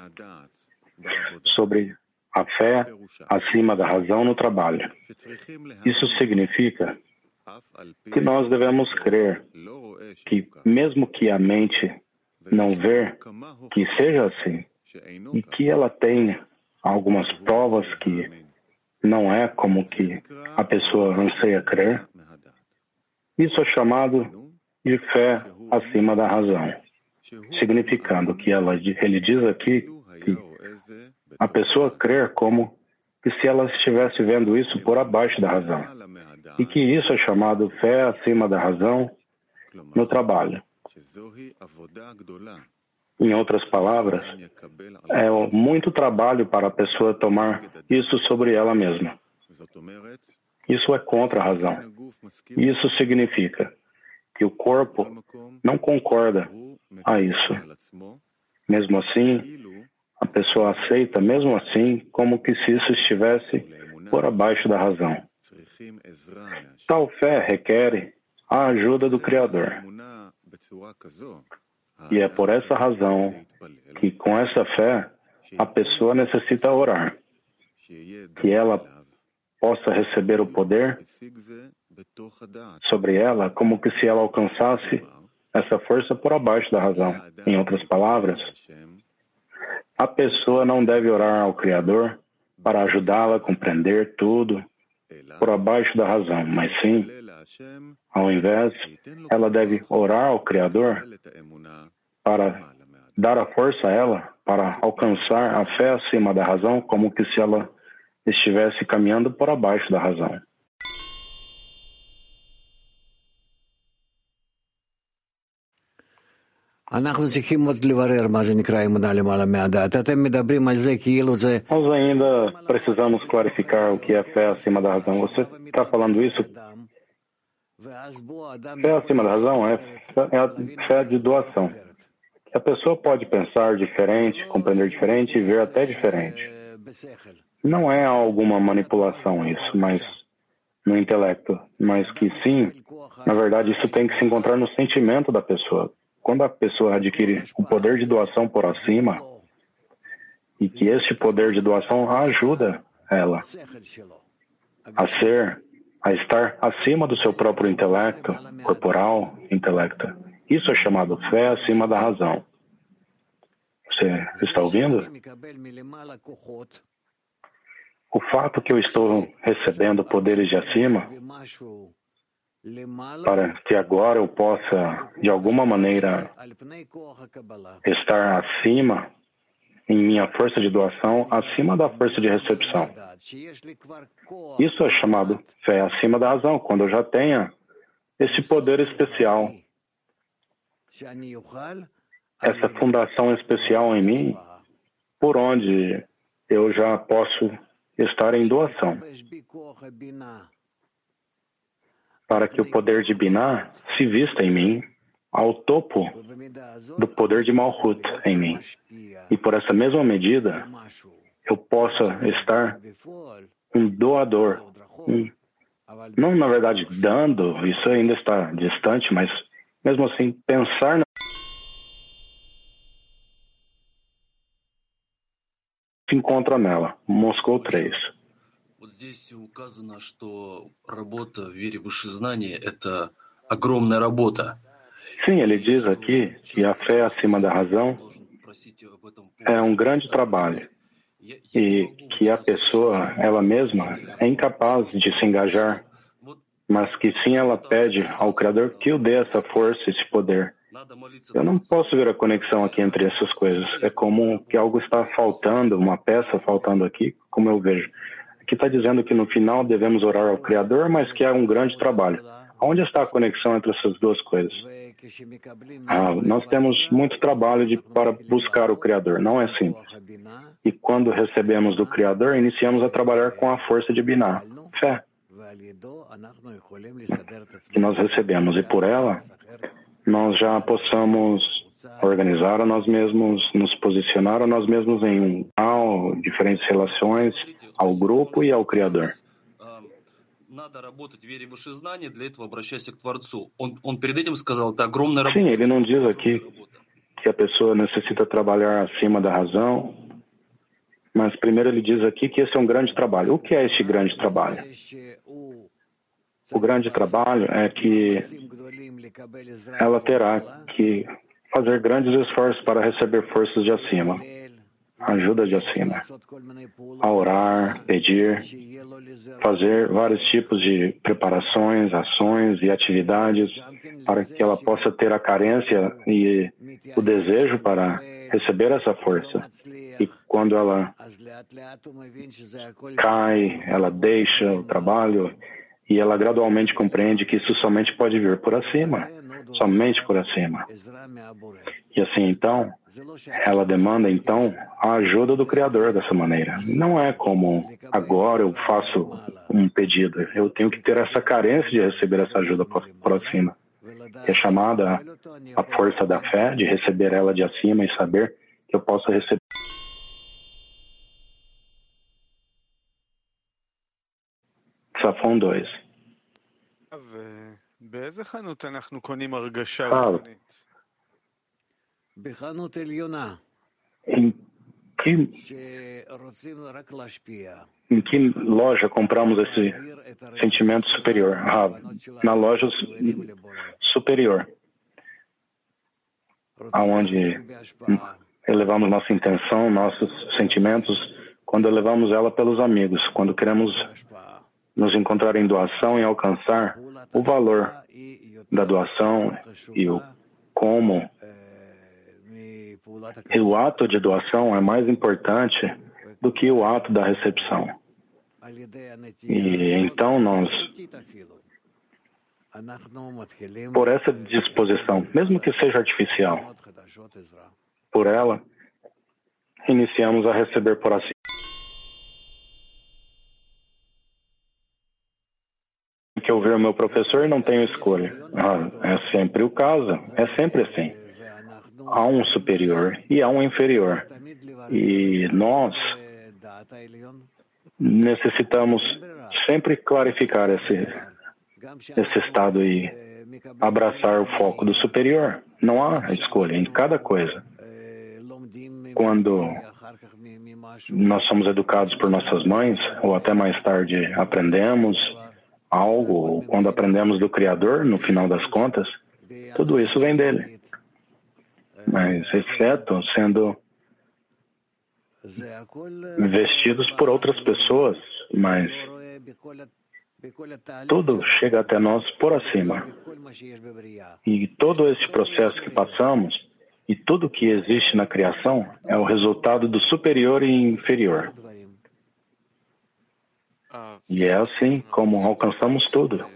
sobre a fé acima da razão no trabalho. Isso significa que nós devemos crer que, mesmo que a mente não vê que seja assim, e que ela tenha algumas provas que não é como que a pessoa anseia crer, isso é chamado de fé acima da razão, significando que ela, ele diz aqui que a pessoa crer como que se ela estivesse vendo isso por abaixo da razão, e que isso é chamado fé acima da razão no trabalho. Em outras palavras, é muito trabalho para a pessoa tomar isso sobre ela mesma. Isso é contra a razão. Isso significa que o corpo não concorda a isso. Mesmo assim, a pessoa aceita, mesmo assim, como que se isso estivesse por abaixo da razão. Tal fé requer a ajuda do Criador. E é por essa razão que, com essa fé, a pessoa necessita orar, que ela possa receber o poder sobre ela, como que se ela alcançasse essa força por abaixo da razão. Em outras palavras, a pessoa não deve orar ao Criador para ajudá-la a compreender tudo por abaixo da razão, mas sim, ao invés, ela deve orar ao Criador para dar a força a ela para alcançar a fé acima da razão, como que se ela estivesse caminhando por abaixo da razão. Nós ainda precisamos clarificar o que é fé acima da razão. Você está falando isso? Fé acima da razão é, é a fé de doação. A pessoa pode pensar diferente, compreender diferente e ver até diferente. Não é alguma manipulação isso, mas no intelecto, mas que sim, na verdade, isso tem que se encontrar no sentimento da pessoa. Quando a pessoa adquire o poder de doação por acima, e que este poder de doação ajuda ela a ser, a estar acima do seu próprio intelecto, corporal, intelecto. Isso é chamado fé acima da razão. Você está ouvindo? O fato que eu estou recebendo poderes de acima, para que agora eu possa, de alguma maneira, estar acima, em minha força de doação, acima da força de recepção. Isso é chamado fé acima da razão, quando eu já tenha esse poder especial, essa fundação especial em mim, por onde eu já posso estar em doação, para que o poder de Binah se vista em mim ao topo do poder de Malhut em mim. E por essa mesma medida, eu possa estar um doador, um, não na verdade dando, isso ainda está distante, mas mesmo assim pensar na se encontra nela. Moscou três. Sim, ele diz aqui que a fé acima da razão é um grande trabalho e que a pessoa, ela mesma, é incapaz de se engajar, mas que sim ela pede ao Criador que o dê essa força, esse poder. Eu não posso ver a conexão aqui entre essas coisas. É como que algo está faltando, uma peça faltando aqui, como eu vejo. Aqui está dizendo que no final devemos orar ao Criador, mas que é um grande trabalho. Onde está a conexão entre essas duas coisas? Ah, nós temos muito trabalho de, para buscar o Criador, não é simples. E quando recebemos do Criador, iniciamos a trabalhar com a força de Binah, fé, que nós recebemos. E por ela, nós já possamos organizar a nós mesmos, nos posicionar a nós mesmos em um ao, diferentes relações ao grupo e ao Criador. Sim, ele não diz aqui que a pessoa necessita trabalhar acima da razão, mas primeiro ele diz aqui que esse é um grande trabalho. O que é este grande trabalho? O grande trabalho é que ela terá que fazer grandes esforços para receber forças de acima, ajuda de acima, a orar, pedir, fazer vários tipos de preparações, ações e atividades para que ela possa ter a carência e o desejo para receber essa força. E quando ela cai, ela deixa o trabalho e ela gradualmente compreende que isso somente pode vir por acima, somente por acima. E assim, então, ela demanda, então, a ajuda do Criador dessa maneira. Não é como agora eu faço um pedido. Eu tenho que ter essa carência de receber essa ajuda por, por acima. Que é chamada a força da fé, de receber ela de acima e saber que eu posso receber. Safon dois. Fala. Em que, em que loja compramos esse sentimento superior? Ah, na loja superior, aonde elevamos nossa intenção, nossos sentimentos, quando elevamos ela pelos amigos, quando queremos nos encontrar em doação e alcançar o valor da doação e o como. E o ato de doação é mais importante do que o ato da recepção. E então nós, por essa disposição, mesmo que seja artificial, por ela, iniciamos a receber por assim. Que eu ver o meu professor e não tenho escolha. Ah, é sempre o caso, é sempre assim. Há um superior e há um inferior. E nós necessitamos sempre clarificar esse, esse estado e abraçar o foco do superior. Não há escolha em cada coisa. Quando nós somos educados por nossas mães, ou até mais tarde aprendemos algo, ou quando aprendemos do Criador, no final das contas, tudo isso vem dele. Mas, exceto sendo vestidos por outras pessoas, mas tudo chega até nós por acima. E todo esse processo que passamos, e tudo que existe na criação, é o resultado do superior e inferior. E é assim como alcançamos tudo.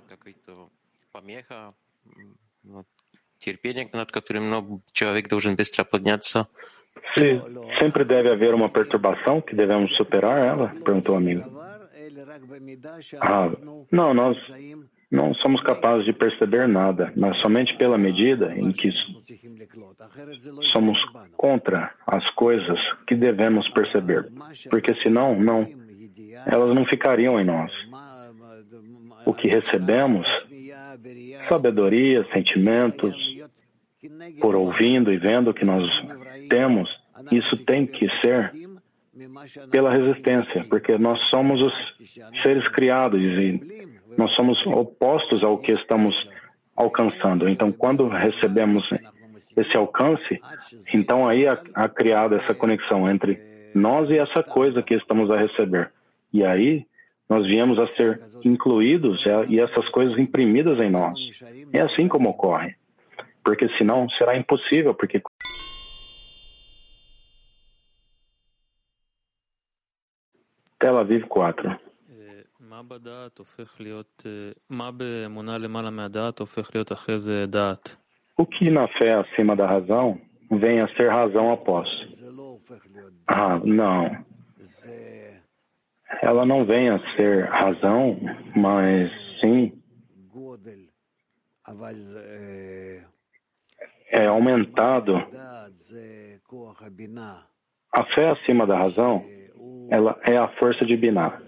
Se sempre deve haver uma perturbação que devemos superar ela? Perguntou o amigo. Ah, não, nós não somos capazes de perceber nada, mas somente pela medida em que somos contra as coisas que devemos perceber, porque senão, não, elas não ficariam em nós. O que recebemos, sabedoria, sentimentos, por ouvindo e vendo o que nós temos, isso tem que ser pela resistência, porque nós somos os seres criados e nós somos opostos ao que estamos alcançando. Então, quando recebemos esse alcance, então aí há, há criado essa conexão entre nós e essa coisa que estamos a receber. E aí nós viemos a ser incluídos e essas coisas imprimidas em nós. É assim como ocorre. Porque senão será impossível, porque Tel Aviv quatro. O que na fé acima da razão vem a ser razão após? Ah, não. Ela não vem a ser razão, mas sim é aumentado. A fé acima da razão, ela é a força de Binah,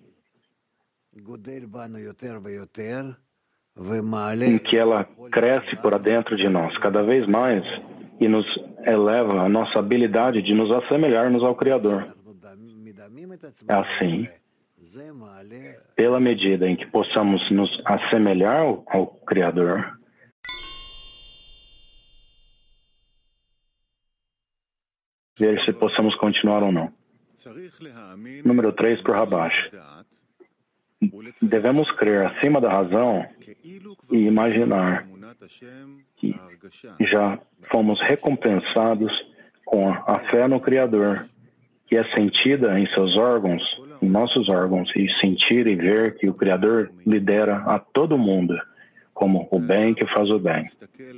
em que ela cresce por dentro de nós cada vez mais e nos eleva a nossa habilidade de nos assemelharmos ao Criador. É assim, pela medida em que possamos nos assemelhar ao, ao Criador, ver se possamos continuar ou não. Número três, por Rabash. Devemos crer acima da razão e imaginar que já fomos recompensados com a fé no Criador, que é sentida em seus órgãos, em nossos órgãos, e sentir e ver que o Criador lidera a todo mundo, como o bem que faz o bem.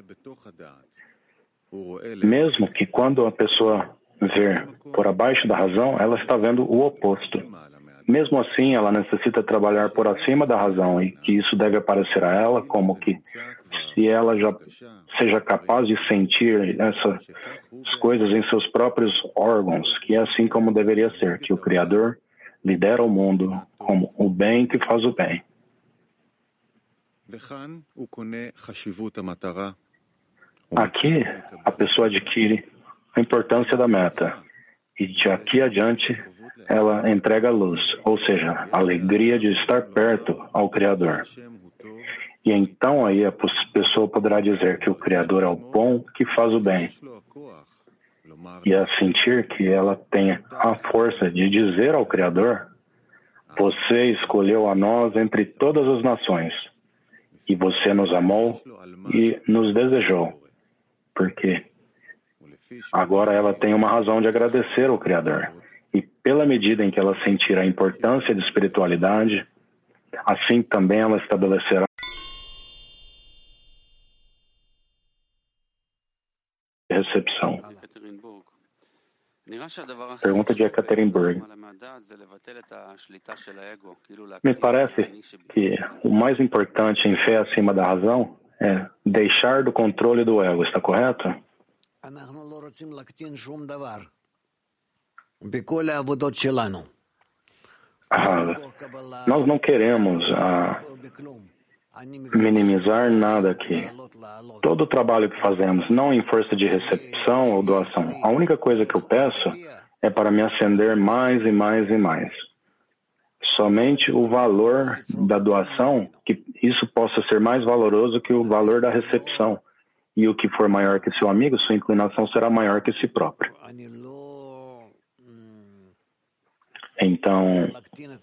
Mesmo que quando a pessoa ver por abaixo da razão, ela está vendo o oposto. Mesmo assim, ela necessita trabalhar por acima da razão e que isso deve aparecer a ela como que se ela já seja capaz de sentir essas coisas em seus próprios órgãos, que é assim como deveria ser, que o Criador lidera o mundo como o bem que faz o bem. Aqui, a pessoa adquire a importância da meta e de aqui adiante ela entrega a luz, ou seja, a alegria de estar perto ao Criador. E então aí a pessoa poderá dizer que o Criador é o bom que faz o bem. E a sentir que ela tem a força de dizer ao Criador: você escolheu a nós entre todas as nações, e você nos amou e nos desejou, porque agora ela tem uma razão de agradecer ao Criador. E pela medida em que ela sentir a importância de espiritualidade, assim também ela estabelecerá recepção. Pergunta de Ekaterinburg. Me parece que o mais importante em fé acima da razão é deixar do controle do ego, está correto? Ah, nós não queremos ah, minimizar nada aqui. Todo o trabalho que fazemos, não em força de recepção ou doação, a única coisa que eu peço é para me ascender mais e mais e mais. Somente o valor da doação, que isso possa ser mais valoroso que o valor da recepção. E o que for maior que seu amigo, sua inclinação será maior que si próprio. Então,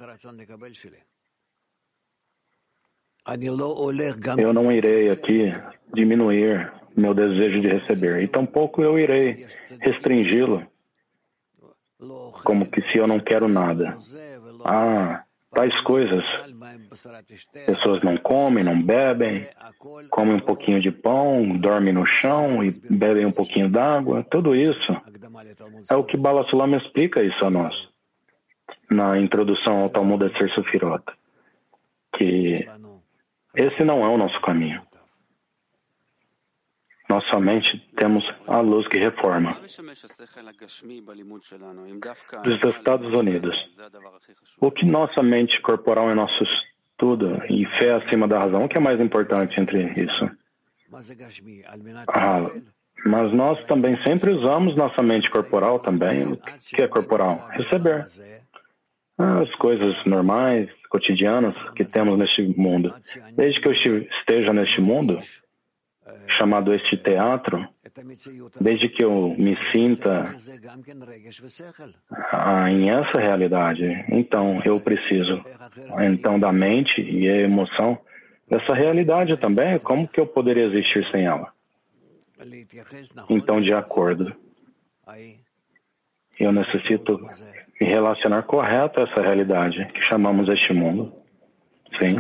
eu não irei aqui diminuir meu desejo de receber, e tampouco eu irei restringi-lo, como que se eu não quero nada. Ah, tais coisas. Pessoas não comem, não bebem, comem um pouquinho de pão, dormem no chão e bebem um pouquinho d'água. Tudo isso é o que Bala Sulam explica isso a nós, na introdução ao Talmud Etzer Sefirot, que esse não é o nosso caminho. Nós somente temos a luz que reforma. Dos Estados Unidos, o que nossa mente corporal é nosso estudo e fé acima da razão, o que é mais importante entre isso? A Mas nós também sempre usamos nossa mente corporal também. O que é corporal? Receber. As coisas normais, cotidianas que temos neste mundo. Desde que eu esteja neste mundo, chamado este teatro, desde que eu me sinta ah, em essa realidade, então eu preciso então da mente e a emoção dessa realidade também. Como que eu poderia existir sem ela? Então, de acordo, eu necessito me relacionar correto a essa realidade que chamamos este mundo. Sim.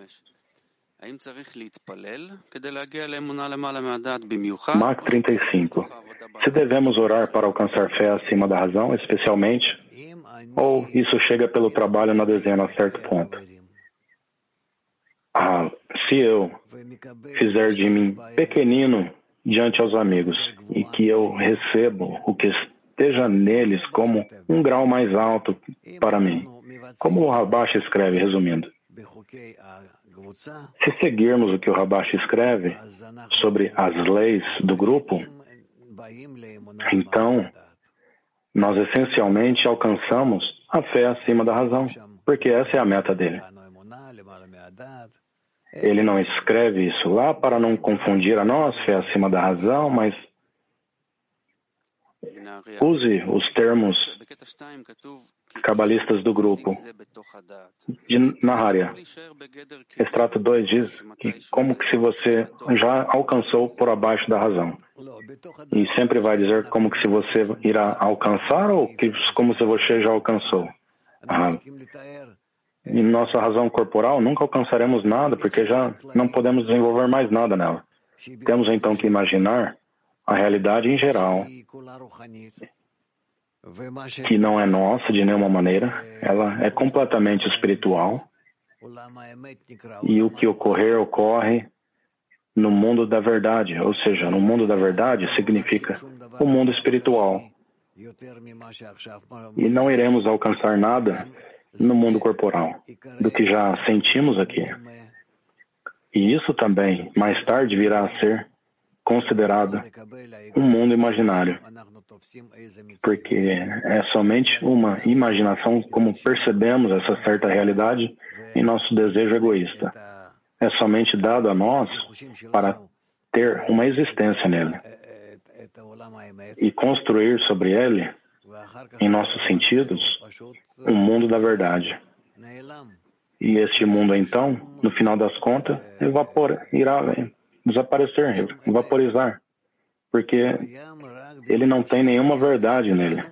Mark trinta e cinco. Se devemos orar para alcançar fé acima da razão, especialmente, ou isso chega pelo trabalho na dezena a certo ponto? Ah, se eu fizer de mim pequenino diante aos amigos e que eu recebo o que esteja neles como um grau mais alto para mim, como o Rabash escreve, resumindo, se seguirmos o que o Rabash escreve sobre as leis do grupo, então nós essencialmente alcançamos a fé acima da razão, porque essa é a meta dele. Ele não escreve isso lá para não confundir a nós, fé acima da razão, mas use os termos cabalistas do grupo. De Nahária, extrato dois diz que como que se você já alcançou por abaixo da razão. E sempre vai dizer como que se você irá alcançar ou que como se você já alcançou. Ah, em nossa razão corporal nunca alcançaremos nada porque já não podemos desenvolver mais nada nela. Temos então que imaginar a realidade em geral, que não é nossa de nenhuma maneira, ela é completamente espiritual, e o que ocorrer, ocorre no mundo da verdade, ou seja, no mundo da verdade significa o mundo espiritual. E não iremos alcançar nada no mundo corporal, do que já sentimos aqui. E isso também, mais tarde, virá a ser considerado um mundo imaginário, porque é somente uma imaginação como percebemos essa certa realidade em nosso desejo egoísta. É somente dado a nós para ter uma existência nele e construir sobre ele, em nossos sentidos, um mundo da verdade. E este mundo, então, no final das contas, evapor, irá desaparecer, vaporizar, porque ele não tem nenhuma verdade nele.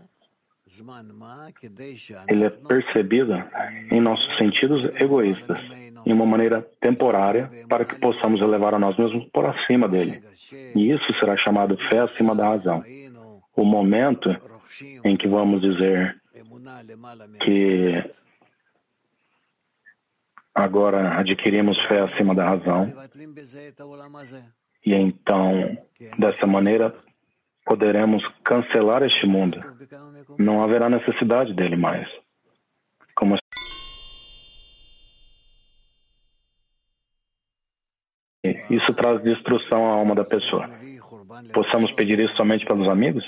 Ele é percebido em nossos sentidos egoístas, em uma maneira temporária, para que possamos elevar a nós mesmos por acima dele. E isso será chamado fé acima da razão. O momento em que vamos dizer que agora adquirimos fé acima da razão, e então, dessa maneira, poderemos cancelar este mundo. Não haverá necessidade dele mais. Como isso traz destruição à alma da pessoa. Possamos pedir isso somente pelos amigos?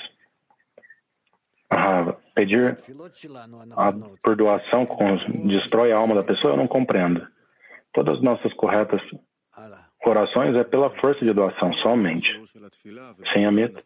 Ah, pedir a, por doação com, destrói a alma da pessoa? Eu não compreendo. Todas as nossas corretas orações é pela força de doação somente, sem a meta.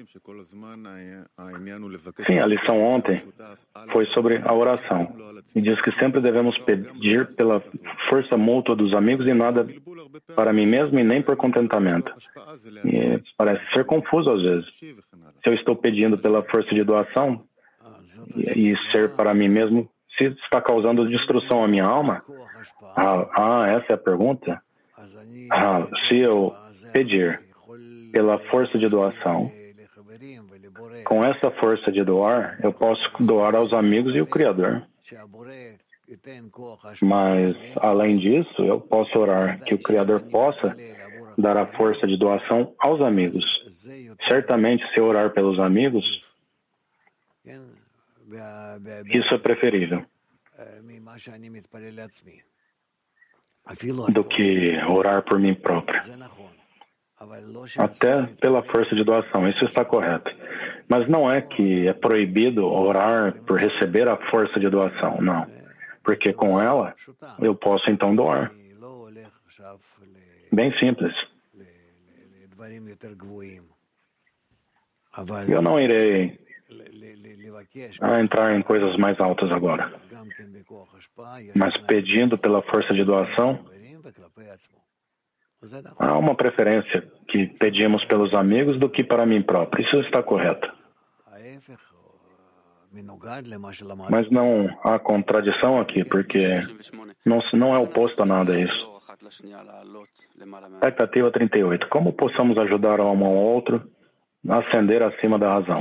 Sim, a lição ontem foi sobre a oração. E diz que sempre devemos pedir pela força mútua dos amigos e nada para mim mesmo e nem por contentamento. E parece ser confuso às vezes. Se eu estou pedindo pela força de doação e, e ser para mim mesmo, se está causando destruição à minha alma, ah, ah essa é a pergunta? Ah, se eu pedir pela força de doação, com essa força de doar, eu posso doar aos amigos e ao Criador. Mas, além disso, eu posso orar que o Criador possa dar a força de doação aos amigos. Certamente, se eu orar pelos amigos, isso é preferível do que orar por mim próprio. até pela força de doação. Isso está correto. Mas não é que é proibido orar por receber a força de doação, não. Porque com ela, eu posso então doar. Bem simples. Eu não irei entrar em coisas mais altas agora. Mas pedindo pela força de doação, há uma preferência que pedimos pelos amigos do que para mim próprio. Isso está correto. Mas não há contradição aqui, porque não, não é oposto a nada isso. Expectativa trinta e oito. Como possamos ajudar um ao outro a ascender acima da razão?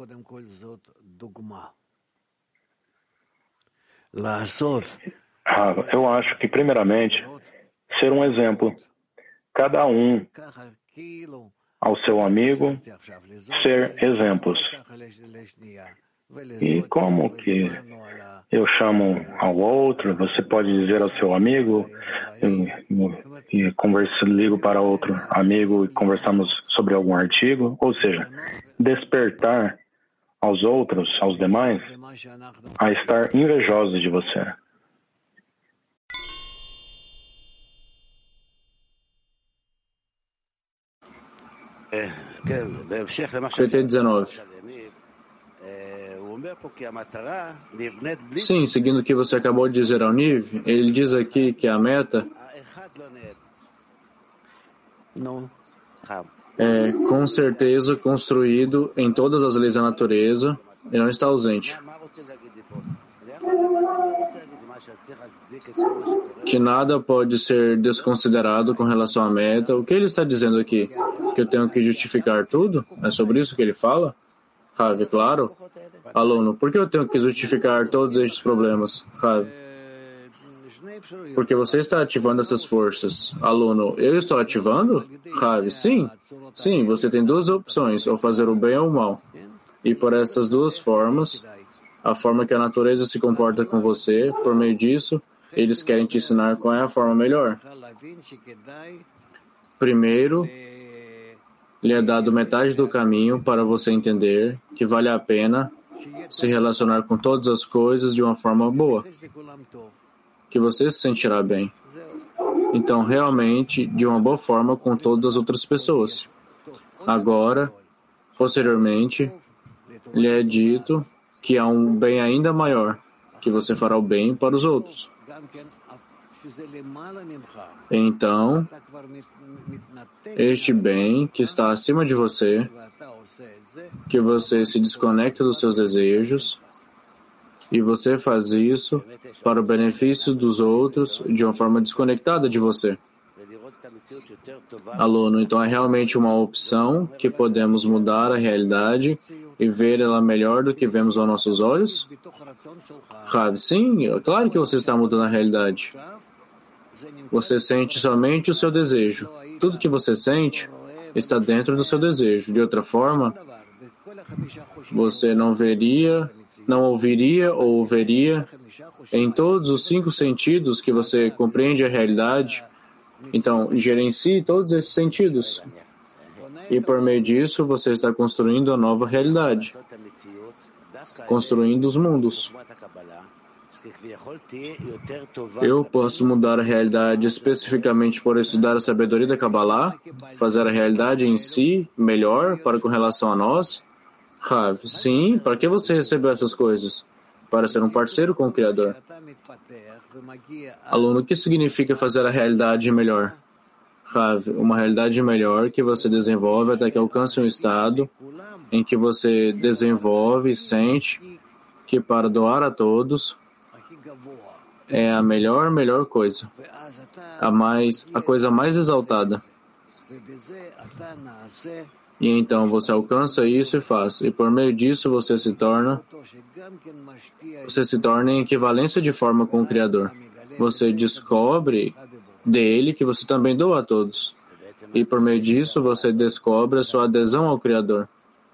Ah, eu acho que, primeiramente, ser um exemplo. Cada um ao seu amigo, ser exemplos. E como que eu chamo ao outro, você pode dizer ao seu amigo, e, e converso, ligo para outro amigo e conversamos sobre algum artigo, ou seja, despertar aos outros, aos demais, a estar invejosos de você. Q T dezenove. Sim, seguindo o que você acabou de dizer ao Niv, ele diz aqui que a meta é com certeza construído em todas as leis da natureza e não está ausente. Que nada pode ser desconsiderado com relação à meta. O que ele está dizendo aqui? Que eu tenho que justificar tudo? É sobre isso que ele fala? Ravi, claro. Aluno, por que eu tenho que justificar todos estes problemas? Ravi, porque você está ativando essas forças. Aluno, eu estou ativando? Ravi, sim. Sim, você tem duas opções, ou fazer o bem ou o mal. E por essas duas formas, a forma que a natureza se comporta com você, por meio disso, eles querem te ensinar qual é a forma melhor. Primeiro, lhe é dado metade do caminho para você entender que vale a pena se relacionar com todas as coisas de uma forma boa, que você se sentirá bem. Então, realmente, de uma boa forma com todas as outras pessoas. Agora, posteriormente, lhe é dito que há um bem ainda maior, que você fará o bem para os outros. Então, este bem que está acima de você, que você se desconecta dos seus desejos, e você faz isso para o benefício dos outros de uma forma desconectada de você. Aluno, então é realmente uma opção que podemos mudar a realidade e ver ela melhor do que vemos aos nossos olhos? Rav, sim, é claro que você está mudando a realidade. Você sente somente o seu desejo. Tudo que você sente está dentro do seu desejo. De outra forma, você não veria, não ouviria ou veria em todos os cinco sentidos que você compreende a realidade. Então, gerencie todos esses sentidos. E por meio disso, você está construindo a nova realidade. Construindo os mundos. Eu posso mudar a realidade especificamente por estudar a sabedoria da Kabbalah, fazer a realidade em si melhor para com relação a nós? Rav, sim, para que você recebeu essas coisas? Para ser um parceiro com o Criador. Aluno, o que significa fazer a realidade melhor? Rav, uma realidade melhor que você desenvolve até que alcance um estado em que você desenvolve e sente que para doar a todos é a melhor, melhor coisa. A, mais, a coisa mais exaltada. E então você alcança isso e faz. E por meio disso você se torna você se torna em equivalência de forma com o Criador. Você descobre dele que você também doa a todos. E por meio disso você descobre a sua adesão ao Criador.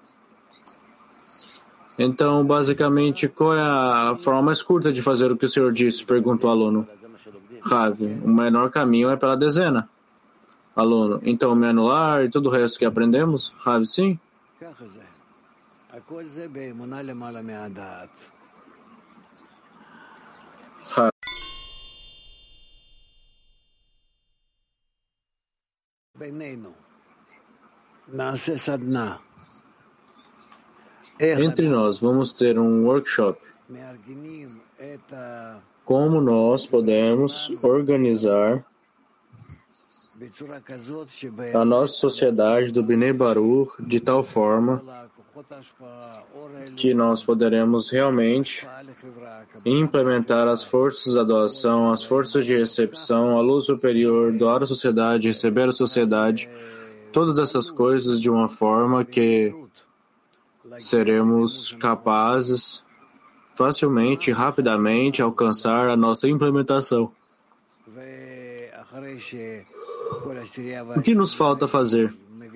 Então, basicamente, qual é a forma mais curta de fazer o que o senhor disse? Perguntou o aluno. Rav, o menor caminho é pela dezena. Aluno, então me anular e todo o resto que aprendemos? Rav, sim? Rav. Entre nós, vamos ter um workshop. Como nós podemos organizar a nossa sociedade do Bnei Baruch de tal forma que nós poderemos realmente implementar as forças da doação, as forças de recepção, a luz superior, doar a sociedade, receber a sociedade, todas essas coisas de uma forma que seremos capazes facilmente, rapidamente alcançar a nossa implementação. O que nos falta fazer?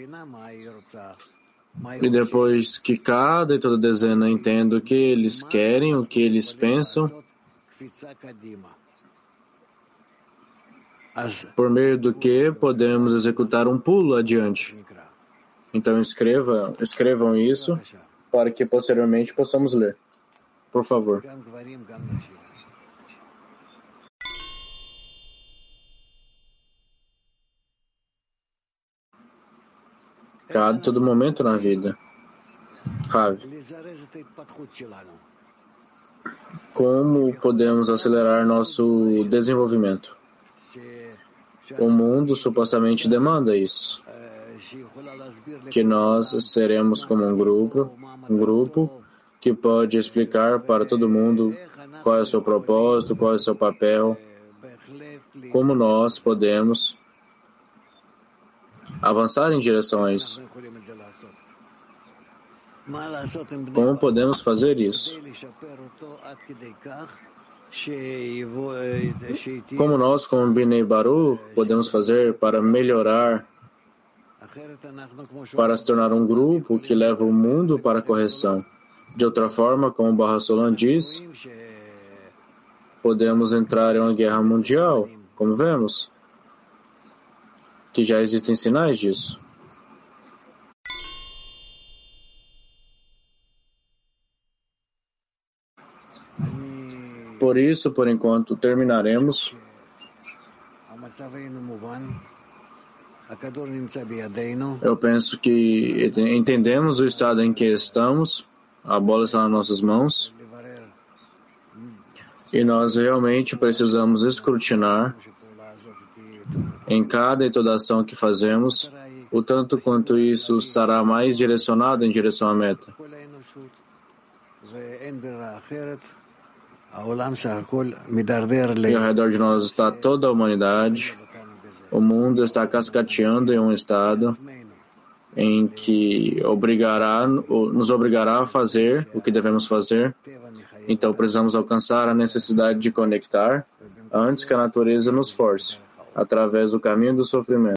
E depois que cada e toda dezena entenda o que eles querem, o que eles pensam, por meio do que podemos executar um pulo adiante. Então escreva, escrevam isso para que posteriormente possamos ler. Por favor. Cada todo momento na vida. Rav, como podemos acelerar nosso desenvolvimento? O mundo supostamente demanda isso. Que nós seremos como um grupo, um grupo que pode explicar para todo mundo qual é o seu propósito, qual é o seu papel, como nós podemos avançar em direção a isso. Como podemos fazer isso? Como nós, como Bnei Baruch, podemos fazer para melhorar, para se tornar um grupo que leva o mundo para a correção? De outra forma, como Barra Solan diz, podemos entrar em uma guerra mundial, como vemos, que já existem sinais disso. Por isso, por enquanto, terminaremos. Eu penso que entendemos o estado em que estamos, a bola está nas nossas mãos, e nós realmente precisamos escrutinar em cada e toda ação que fazemos, o tanto quanto isso estará mais direcionado em direção à meta. E ao redor de nós está toda a humanidade. O mundo está cascateando em um estado em que obrigará, nos obrigará a fazer o que devemos fazer. Então precisamos alcançar a necessidade de conectar antes que a natureza nos force, através do caminho do sofrimento.